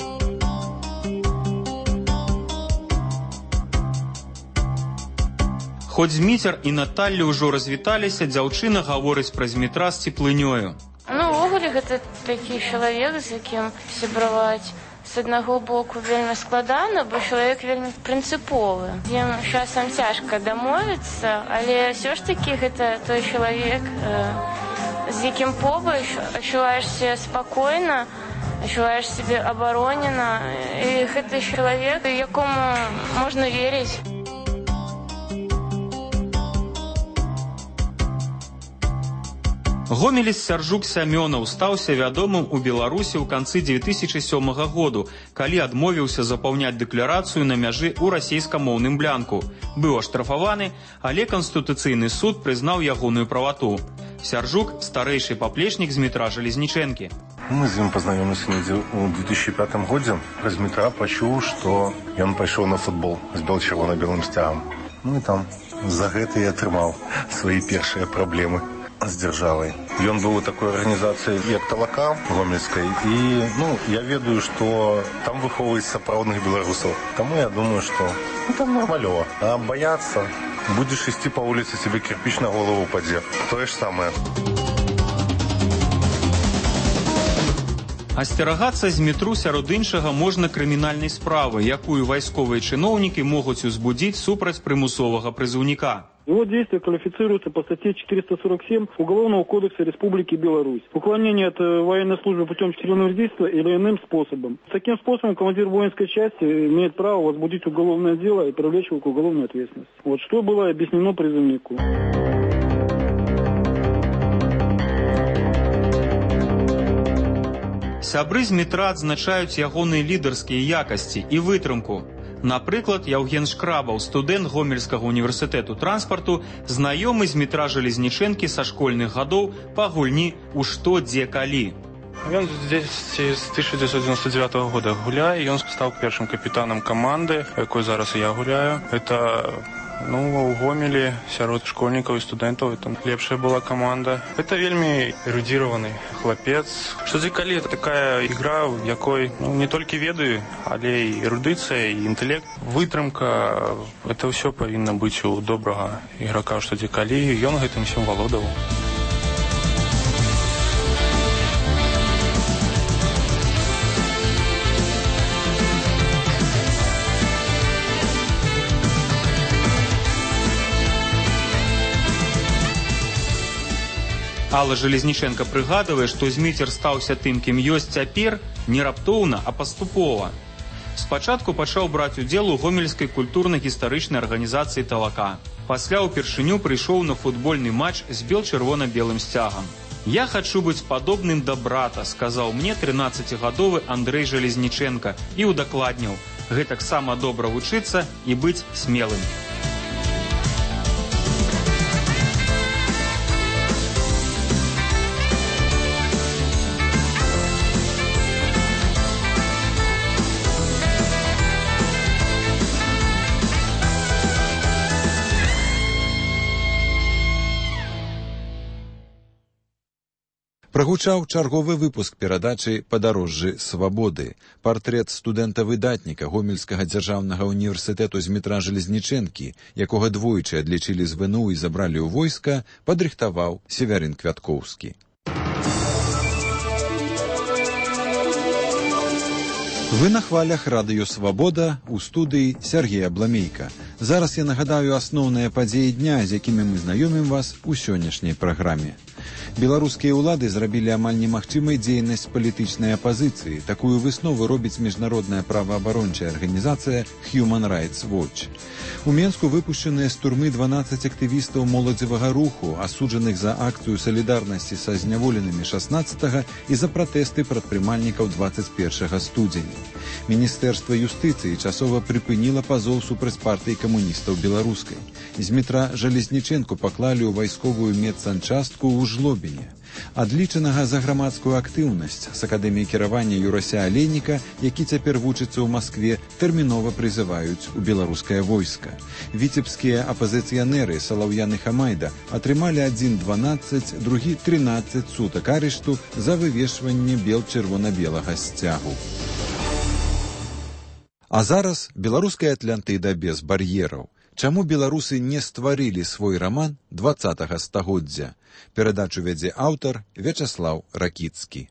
Хоць Зміцер і Наталля ўжо развіталіся, дзяўчына гаворыць пра Змітра з цеплынёю. Ну, увогуле, гэта такі чалавек, з якім сябраваць з аднаго боку вельмі складана, бо чалавек вельмі прынцыповы. Ім часам цяжка дамовіцца, але ўсё ж такі гэта той чалавек, з якім побач адчуваеш сябе спакойна, адчуваеш сябе абаронена, і гэта чалавек, якому можна верыць. Гомелец Сяржук Сямёнаў стаўся вядомым у Беларусі ў канцы дзве тысячы сёмага году, калі адмовіўся запаўняць дэкларацыю на мяжы ў расейскамоўным блянку. Быў аштрафаваны, але Канстытуцыйны суд прызнаў ягоную правату. Сяржук – старэйшы паплечнік Змітра Жалезнічэнкі. Мы з ім пазнаёміліся недзе ў две тысячы пятым годзе. Пра Змітра пачуў, што ён пайшоў на футбол з бел-чырвона-белым сцягам. Ну і там за гэта і атрымаў свае першыя праблемы з дзяржавай. Ён быў у такой арганізацыі, як Талака гомельскай, і ну, я ведаю, што там выхоўваюць сапраўдных беларусаў. Таму я думаю, што ну, там нармалёва. А баяцца, будзеш ісці па вуліцы, сябе кірпіч на голову упадзе. Тое ж самае. Асцерагацца Змітру сярод іншага можна крымінальнай справы, якую вайсковыя чыноўнікі могуць узбудзіць супраць прымусовага прызыўніка. Его действия квалифицируются по статье четыреста сорок семь Уголовного кодекса Республики Беларусь. Уклонение от военной службы путем чрезмердительства или иным способом. Таким способом командир воинской части имеет право возбудить уголовное дело и привлечь его к уголовной ответственности. Вот что было объяснено призывнику. Сябры Змітра адзначаюць ягоныя лідарскія якасці і вытрымку. Напрыклад, Яўген Шкрабаў, студэнт Гомельскага універсітэту транспарту, знаёмы Змітра Жалезнічэнкі са школьных гадоў па гульні ў «Што, дзе, калі». Ён здесь з тысяча девятьсот девяносто девятого года гуляе, ён стаў першым капітанам каманды, якой зараз я гуляю. Это Ну, у Гомелі сярод школьнікаў і студэнтаў это лепшая была каманда. Это вельмі эрудзіраваны хлапец. Што дзекалі такая ігра, в якой ну, не толькі веды, але і эрудыцыя, і інтэлект, вытрымка. Это ўсё павінна быць у добрага іграка, што дзекалі, ён гэтым всем валодаў. Алла Железніченка прыгадвае, што Зміцер стаўся тым, кім ёсць цяпер, не раптоўна, а паступова. Спачатку пачаў браць удзел у гомельскай культурна-гістарычнай арганізацыі «Талака». Пасля ўпершыню прыйшоў на футбольны матч з бел-чырвона-белым сцягам. «Я хачу быць падобным да брата», сказаў мне трынаццацігадовы Андрэй Железніченка і удакладніў: «Гэтаксама добра вучыцца і быць смелым». Прагучаў чарговы выпуск перадачы «Падарожжы свабоды». Партрэт студэнта-выдатніка Гомельскага дзяржаўнага універсітэту Змітра Железнічэнкі, якога двойчы адлічылі з вэ эн у і забралі ў войска, падрыхтаваў Севярын Квяткоўскі. Вы на хвалях радыё «Свабода», у студыі Сергія Бламейка. Зараз я нагадаю асноўныя падзеі дня, з якімі мы знаёмім вас у сённяшняй праграме. Беларускія ўлады зрабілі амаль немагчымай дзейнасць палітычнай апазіцыі. Такую выснову робіць міжнародная праваабарончая арганізацыя Human Rights Watch. У Менску выпушчаныя з турмы дванаццаць актывістаў моладзевага руху, асуджаных за акцыю салідарнасці са зняволенымі шаснаццатага і за пратэсты прадпрымальнікаў дваццаць першага студзеня. Міністэрства юстыцыі часова прыпыніла пазоў супраць партыі камуністаў беларускай. Змітра Железнічэнку паклалі ў вайсковую медсанчастку ў Жлобіне. Адлічанага за грамадскую актыўнасць з акадэміі кіравання Юрася Алейніка, які цяпер вучыцца ў Маскве, тэрмінова прызываюць у беларускае войска. Віцебскія апазіцыянеры Салаўян і Хамайда атрымалі адзін дванаццаць, другі трынаццаць сутак арышту за вывешванне бел-чырвона-белага сцягу. А зараз беларуская Атлантыда без бар'ераў. Чаму беларусы не стварылі свой раман дваццатага стагоддзя? Перадачу вядзе аўтар Вячаслаў Ракіцкі.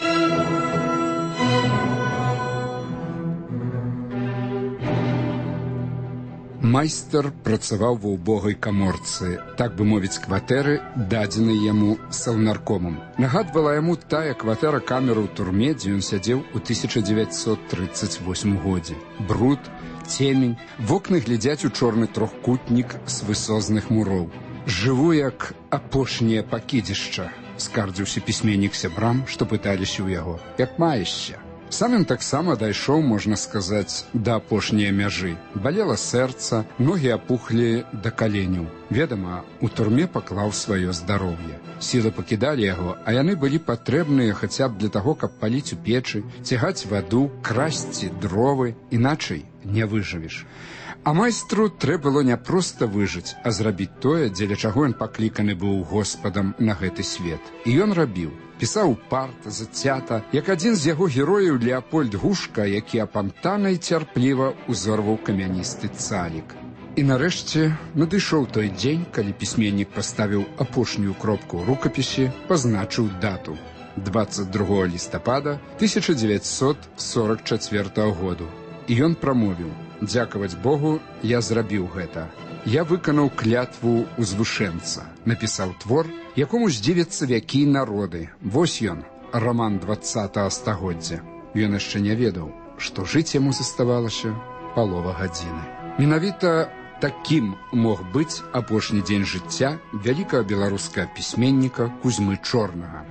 Майстар працаваў ва ўбогай каморцы, так бы мовіць, кватэры, дадзенай яму саўнаркомам. Нагадвала яму тая кватэра камеры ў турме, дзе ён сядзеў у тысяча дзевяцьсот трыццаць восьмым годзе. Бруд, цемень, вокны глядзяць у чорны трохкутнік з высозных муроў. «Жыву, як апошняе пакідзішча», скардзіўся пісьменнік сябрам, што пыталіся ў яго. «Як маешся?» Сам ён таксама дайшоў, можна сказаць, да апошняе мяжы. Балела сэрца, ногі апухлі да каленяў. Ведама, у турме паклаў сваё здароўе. Сілы пакідалі яго, а яны былі патрэбныя хаця б для таго, каб паліць у печы, цягаць ваду, красці дровы, іначай не выжывеш. А майстру трэ было не проста выжыць, а зрабіць тое, дзеля чаго ён пакліканы быў Господам на гэты свет. І ён рабіў. Пісаў упарта, зацята, як адзін з яго герояў Леапольд Гушка, які апантана і цярпліва узорваў камяністы цалік. І нарэшце надышоў той дзень, калі пісьменнік паставіў апошнюю кропку ў рукапісе, пазначыў дату. дваццаць другога лістапада тысяча дзевяцьсот сорак чацвёртага году. І ён прамовіў: «Дзякаваць Богу, я зрабіў гэта. Я выканаў клятву узвышэнца», напісаў твор, якому здзівяцца вякі і народы. Вось ён, раман дваццатага стагоддзя. Ён яшчэ не ведаў, што жыць яму заставалася палова гадзіны. Менавіта такім мог быць апошні дзень жыцця вялікага беларускага пісьменніка Кузьмы Чорнага.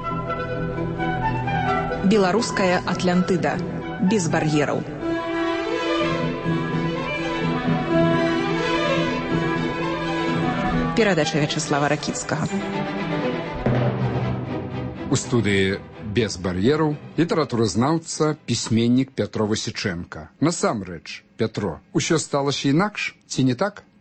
Беларуская Атлантыда. Без бар'ераў. Перадача Вячаслава Ракіцкага. У студыі «Без бар'ераў» літаратуразнаўца, пісьменнік Пятро Васічэнка. Насамрэч, Пятро, усё сталася інакш, ці не так?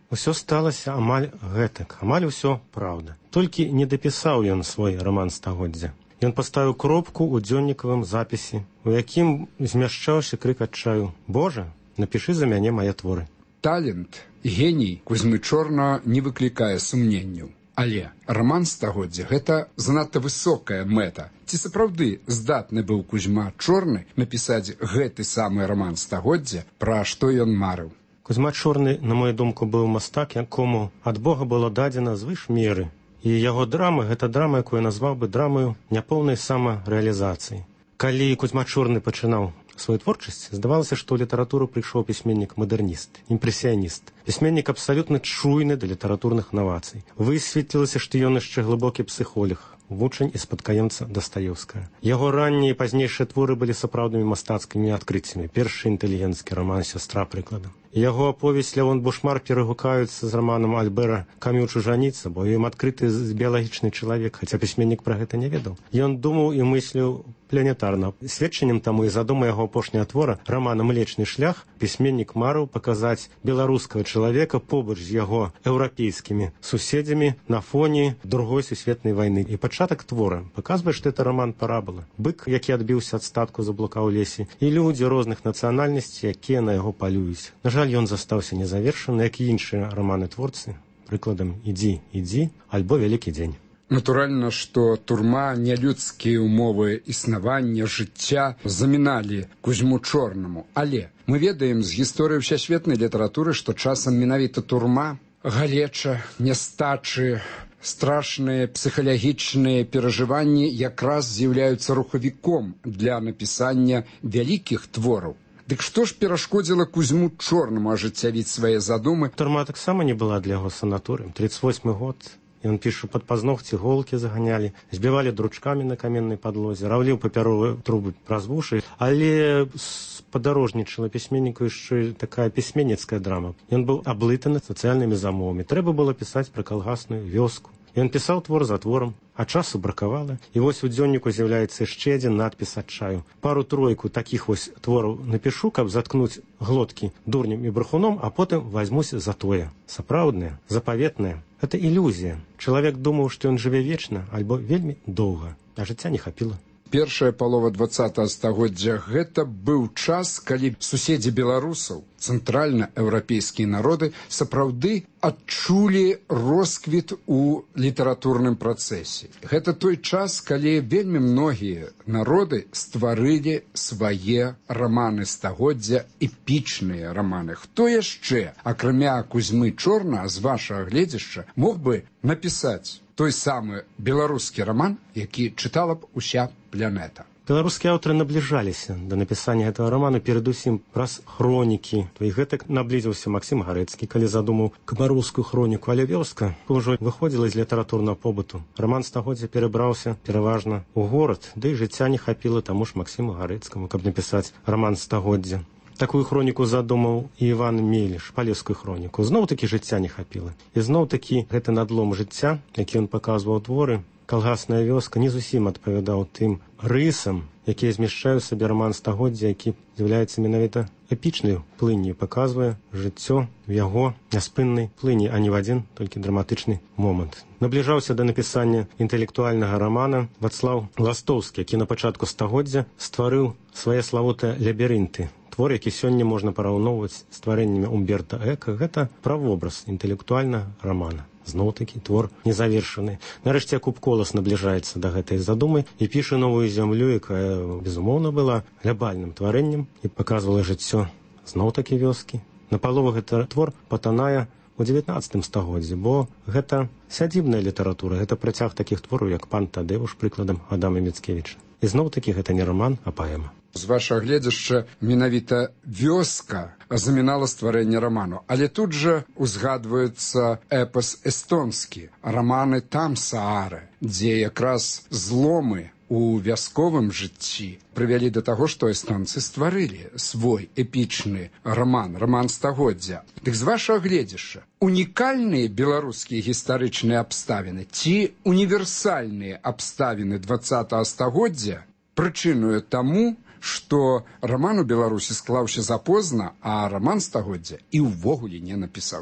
Усё сталася амаль гэтак, амаль усё праўда. Толькі не дапісаў ён свой раман стагоддзя. Ён паставіў кропку ў дзённікавым запісе, у якім змяшчаўся крык адчаю: «Божа, напішы за мяне мае творы». Талент, геній Кузьмы Чорнага не выклікае сумненняў. Але раман стагоддзя – гэта занадта высокая мэта. Ці сапраўды здатны быў Кузьма Чорны напісаць гэты самы раман стагоддзя, пра што ён марыў? Кузьма Чорны, на мою думку, быў мастак, якому ад Бога было дадзена звыш меры. І яго драма – гэта драма, якую я назваў бы драмаю няпоўнай самарэалізацыі. Калі Кузьма Чорны пачынаў свою творчасць, здавалася, што ў літаратуру прыйшоў пісьменнік-мадэрніст, імпрэсіяніст. Пісьменнік абсалютна чуйны да літаратурных навацый. Высветлілася, што ён яшчэ глыбокі псіхолог, вучань і спадкаемца Дастаёўскага. Яго раннія і пазнейшыя творы былі сапраўднымі мастацкімі адкрыццямі. Першы інтэлігенцкі раман «Сястра» прыкладам. Яго аповесць «Лявон Бушмар» перагукаюцца з раманам Альбера Камю «Чужаніца», бо ім адкрыты біялагічны чалавек, хаця пісьменнік пра гэта не ведаў. Ён думаў і мысліў планетарна. Сведчаннем таму і задума яго апошняга твора рамана «Млечны шлях» пісьменнік марыў паказаць беларускага чалавека побач з яго еўрапейскімі суседзямі на фоне другой сусветнай вайны. І пачатак твора паказвае, што это раман парабала. Бык, які адбіўся ад статку, заблукаў у лесе, і людзі розных нацыянальнасцей, якія на яго палююць. На жаль, ён застаўся незавершаны, як і іншыя раманы-творцы, прыкладам «Ідзі, ідзі» альбо «Вялікі дзень». Натуральна, што турма, нялюдскія ўмовы існавання, жыцця заміналі Кузьму Чорнаму. Але мы ведаем з гісторыі ўсесветнай літаратуры, што часам менавіта турма, галеча, нястачы, страшныя псіхалагічныя перажыванні якраз з'яўляюцца рухавіком для напісання вялікіх твораў. Дык што ж перашкодзіла Кузьму Чорнаму ажыццявіць свае задумы? Турма таксама не была для яго санаторыем. тридцать восьмы год. Ён піша, пад пазногці голкі заганялі, збівалі дручкамі на каменнай падлозе, раўліў папяровыя трубы праз вушы, але спадарожнічала пісьменніку яшчэ такая пісьменніцкая драма. Ён быў аблытаны сацыяльнымі замовамі. Трэба было пісаць пра калгасную вёску. Ён пісаў твор за творам, а часу бракавала. І вось у дзённіку з'яўляецца яшчэ адзін надпіс адчаю. Пару-тройку такіх вось твораў напішу, каб заткнуць глоткі дурнем і брахуном, а потым вазьмусь за тое. Сапраўднае, запаветнае. Гэта ілюзія. Чалавек думаў, што ён жыве вечна альбо вельмі доўга, а жыцця не хапіла. Першая палова двадцатага стагоддзя – гэта быў час, калі суседзі беларусаў, цэнтральна-еўрапейскія народы, сапраўды адчулі росквіт у літаратурным працэсе. Гэта той час, калі вельмі многія народы стварылі свае раманы стагоддзя, эпічныя раманы. Хто яшчэ, акрамя Кузьмы Чорнага, з вашага гледзяшча, мог бы напісаць той самы беларускі раман, які чытала б уся планета? Беларускія аўтары набліжаліся да напісання гэтага раману перадусім праз хронікі. І гэтак наблізіўся Максім Гарэцкі, калі задумаў камароўскую хроніку, але вёска ўжо выходзіла з літаратурнага побыту. Раман стагоддзя перабраўся пераважна ў горад, ды і жыцця не хапіла таму ж Максіму Гарэцкаму, каб напісаць раман стагоддзя. Такую хроніку задумаў і Іван Меліш, палескую хроніку. Зноў-такі жыцця не хапіла. І зноў-такі гэты надлом жыцця, які ён паказваў у творы, калгасная вёска, не зусім адпавядаў тым рысам, якія змяшчаюць сабе раман стагоддзя, які з'яўляецца менавіта эпічнай плынню, паказвае жыццё в яго няспыннай плыні, а не в адзін толькі драматычны момант. Набліжаўся да напісання інтэлектуальнага рамана Вацлаў Ластоўскі, які на пачатку стагоддзя стварыў свае славутыя лабірынты. Твор, які сёння можна параўноўваць з стварэннямі Умберта Эка, гэта правобраз інтэлектуальнага рамана. Зноў-такі твор незавершаны. Нарэшце Якуб Колас набліжаецца да гэтай задумы і піша новую зямлю, якая, безумоўна, была глябальным тварэннем і паказвала жыццё зноў-такі вёскі. Напалову гэты твор патанае у дзевятнаццатым стагоддзі, бо гэта сядзібная літаратура, гэта працяг такіх твораў, як «Пан Тадэуш», прыкладам Адама Міцкевіча. І зноў-такі гэта не раман, а паэма. З вашага гледзяшча менавіта вёска замінала стварэнне раману. Але тут жа узгадваецца эпас эстонскі, раманы «Там Саара», дзе якраз зломы у вясковым жыцці прывялі да таго, што эстонцы стварылі свой эпічны раман, раман стагоддзя. Дык з вашага гледзяшча, унікальныя беларускія гістарычныя абставіны ці універсальныя абставіны двадцатага стагоддзя прычынуе таму, што раман у Беларусі склаўся запозна, а раман стагоддзя і ўвогуле не напісаўся?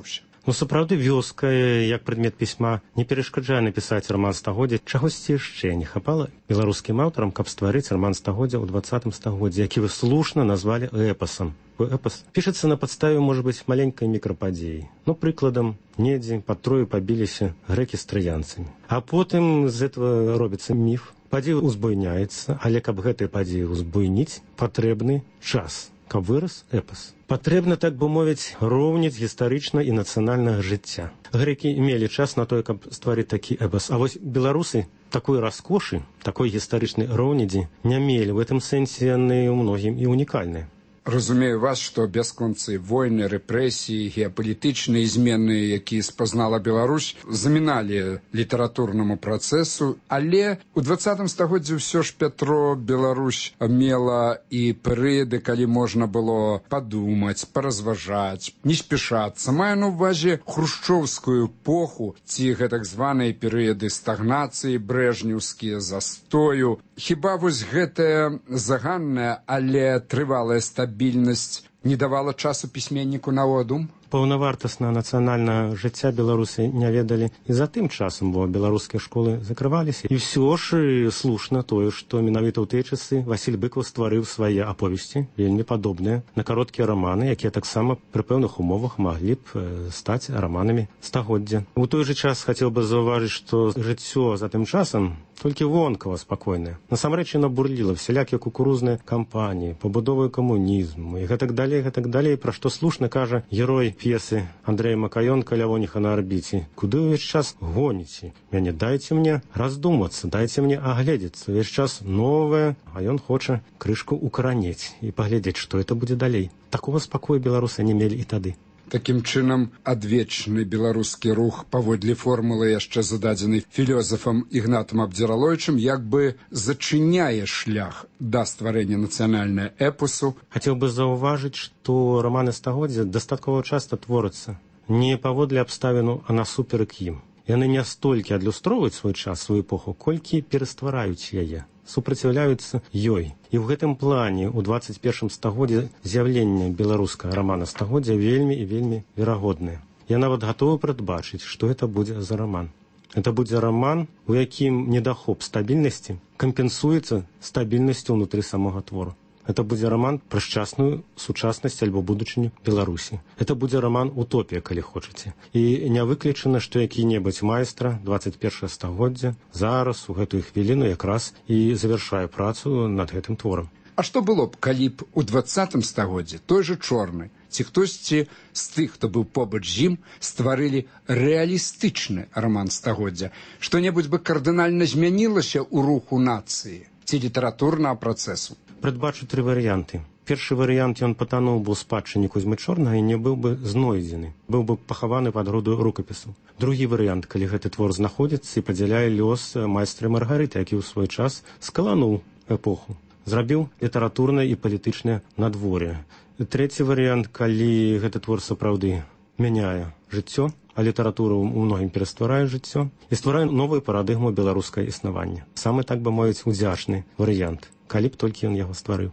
Ну, сапраўды, вёска, як прадмет пісьма, не перашкаджае напісаць раман стагоддзя. Чагосьці яшчэ не хапала беларускім аўтарам, каб стварыць раман стагоддзя ў двадцатым стагоддзі, які вы слушна назвалі эпасам. Эпас пішацца на падставе, можа быць, маленькай мікрападзеі. Ну, прыкладам, недзе пад Трою пабіліся грэкі з траянцамі. А потым з этого робіцца міф. Падзея ўзбуйняецца, але каб гэтыя падзеі ўзбуйніць, патрэбны час, каб вырас эпас. Патрэбна, так бы мовіць, роўніць гістарычна і нацыянальнага жыцця. Грэкі мелі час на тое, каб стварыць такі эпас. А вось беларусы такой раскошы, такой гістарычнай роўнідзі не мелі. В гэтым сэнсе яны ў многім і унікальныя. Разумею вас, што бясконцы войны, рэпрэсіі, геапалітычныя змены, якія спазнала Беларусь, заміналі літаратурнаму працэсу, але ў двадцатым стагоддзі ўсё ж, Пятро, Беларусь мела і перыяды, калі можна было падумаць, паразважаць, не спяшацца. Маю на ўвазе хрушчоўскую эпоху, ці гэтак званыя перыяды стагнацыі, брэжнеўскія, застою. Хіба вось гэтая заганная, але трывалая стабільнасць не давала часу пісьменніку на одум? Паўнавартасна нацыянальнага жыцця беларусы не ведалі і за тым часам, бо беларускія школы закрываліся. І ўсё ж слушна тое, што менавіта ў тыя часы Васіль Быкаў стварыў свае аповесці, вельмі падобныя на кароткія раманы, якія таксама пры пэўных умовах маглі б стаць раманамі стагоддзя. У той жа час хацеў бы заўважыць, што жыццё за тым часам толькі вонкава спакойнае. Насамрэч яно бурліла всялякія кукурузныя кампаніі, пабудовы камунізму і гэтак далей, гэтак далей, пра што слушна кажа герой п'есы Андрэя Макаёнка «Лявоніха на арбіце». Куды ўвесь час гоніце? Мяне дайце мне раздумацца, дайце мне агледзецца. Увесь час новае, а ён хоча крышку укаранець і паглядзець, што это будзе далей. Такога спакою беларусы не мелі і тады. Такім чынам, адвечны беларускі рух паводле формулы, яшчэ зададзенай філёзафам Ігнатам Абдзіраловічам, як бы зачыняе шлях да стварэння нацыянальнага эпосу. Хацеў бы заўважыць, што раманы стагоддзя дастаткова часта творяцца не паводле абставіну, а насуперак ім. Яны не столькі адлюстроўваюць свой час, сваю эпоху, колькі пераствараюць яе, супраціўляюцца ёй. І ў гэтым плане ў дваццаць першым стагоддзі з'яўленне беларускага рамана стагоддзя вельмі і вельмі верагоднае. Я нават гатовы прадбачыць, што гэта будзе за раман. Это будзе раман, у якім недахоп стабільнасці кампенсуецца стабільнасцю ўнутры самога твору. Это будзе раман пра шчасную сучаснасць альбо будучыню Беларусі. Это будзе раман утопія, калі хочаце. І не выключана, што які-небудзь майстра дваццаць першага стагоддзя зараз у гэтую хвіліну якраз і завяршае працу над гэтым творам. А што было б, калі б у двадцатым стагоддзі той жа Чорны ці хтосьці з тых, хто быў побач з ім, стварылі рэалістычны раман стагоддзя? Што-небудзь бы кардынальна змянілася ў руху нацыі ці літаратурнага працэсу? Прадбачу тры варыянты. Першы варыянт, ён патануў бы ў спадчыне Кузьмы Чорнага і не быў бы знойдзены, быў бы пахаваны пад груду рукапісу. Другі варыянт, калі гэты твор знаходзіцца і падзяляе лёс майстра Маргарыты, які ў свой час скалануў эпоху, зрабіў літаратурнае і палітычнае надвор'е. Трэці варыянт, калі гэты твор сапраўды мяняе жыццё, а літаратура ў многім перастварае жыццё і стварае новую парадыгму беларускае існавання. Самы, так бы мовіць, удзячны варыянт, калі б толькі ён яго стварыў.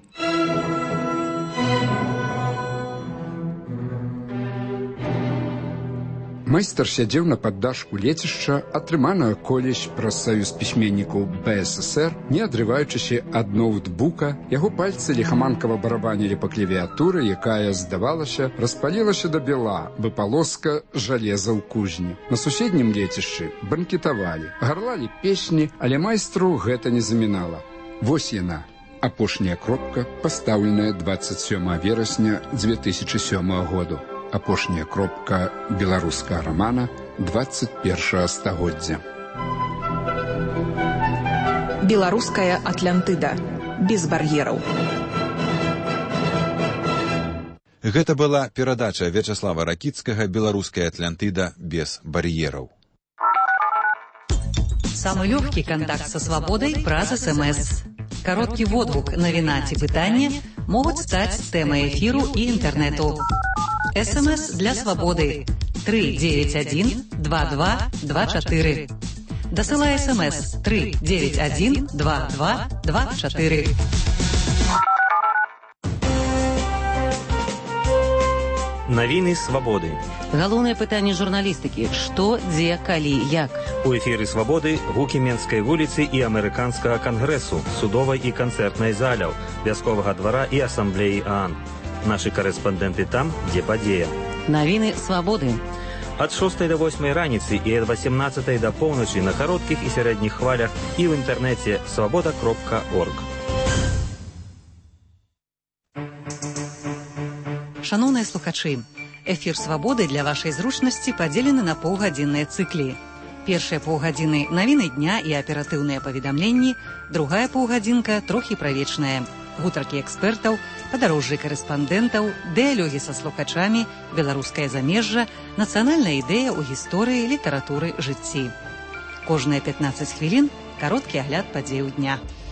Майстар сядзеў на паддашку лецішча, атрыманага колісь праз саюз пісьменнікаў Бэ Эс Эс Эр, не адрываючыся ад ноутбука. Яго пальцы ліхаманкава барабанілі па клавіатуры, якая, здавалася, распалілася да бела, бы палоска жалеза ў кузні. На суседнім лецішчы банкетавалі, гарлалі песні, але майстру гэта не замінала. Вось яна, апошняя кропка, пастаўленая дваццаць сёмага верасня дзве тысячы сёмага году. Апошняя кропка беларускага рамана дваццаць першага стагоддзя. Беларуская Атлантыда. Без бар'ераў. Гэта была перадача Вячаслава Ракіцкага «Беларуская Атлантыда без бар'ераў». Самый легкий контакт со свободой праз эс эм эс. Короткий водгук, навіна ці пытанне могуць стаць тэмай эфіру і інтэрнэту. эс эм эс для свободы три девять один два два два четыре. Дасылай эс эм эс три девять один два два два четыре. Навіны свабоды. Галоўнае пытанне журналістыкі: што, дзе, калі, як. У эфіры свабоды гукі Менскай вуліцы і амерыканскага кангрэсу, судовай і канцэртнай заляў, вясковага двара і асамблеі ААН. Нашы карэспандэнты там, дзе падзея. Навіны свабоды. Ад шостай да восьмай раніцы і ад васемнаццатай да поўначы на кароткіх і сярэдніх хвалях і ў інтэрнэце свабода кропка орг. Шаноўныя слухачы, эфір свабоды для вашай зручнасці падзелены на паўгадзінныя цыклі. Першыя паўгадзіны навіны дня і аператыўныя паведамленні, другая паўгадзінка трохі правечная. Гутаркі экспертаў, падарожжы карэспандэнтаў, дыялогі са слухачамі, беларускае замежжа, нацыянальная ідэя ў гісторыі, літаратуры, жыцці. Кожныя пятнаццаць хвілін кароткі агляд падзеяў дня.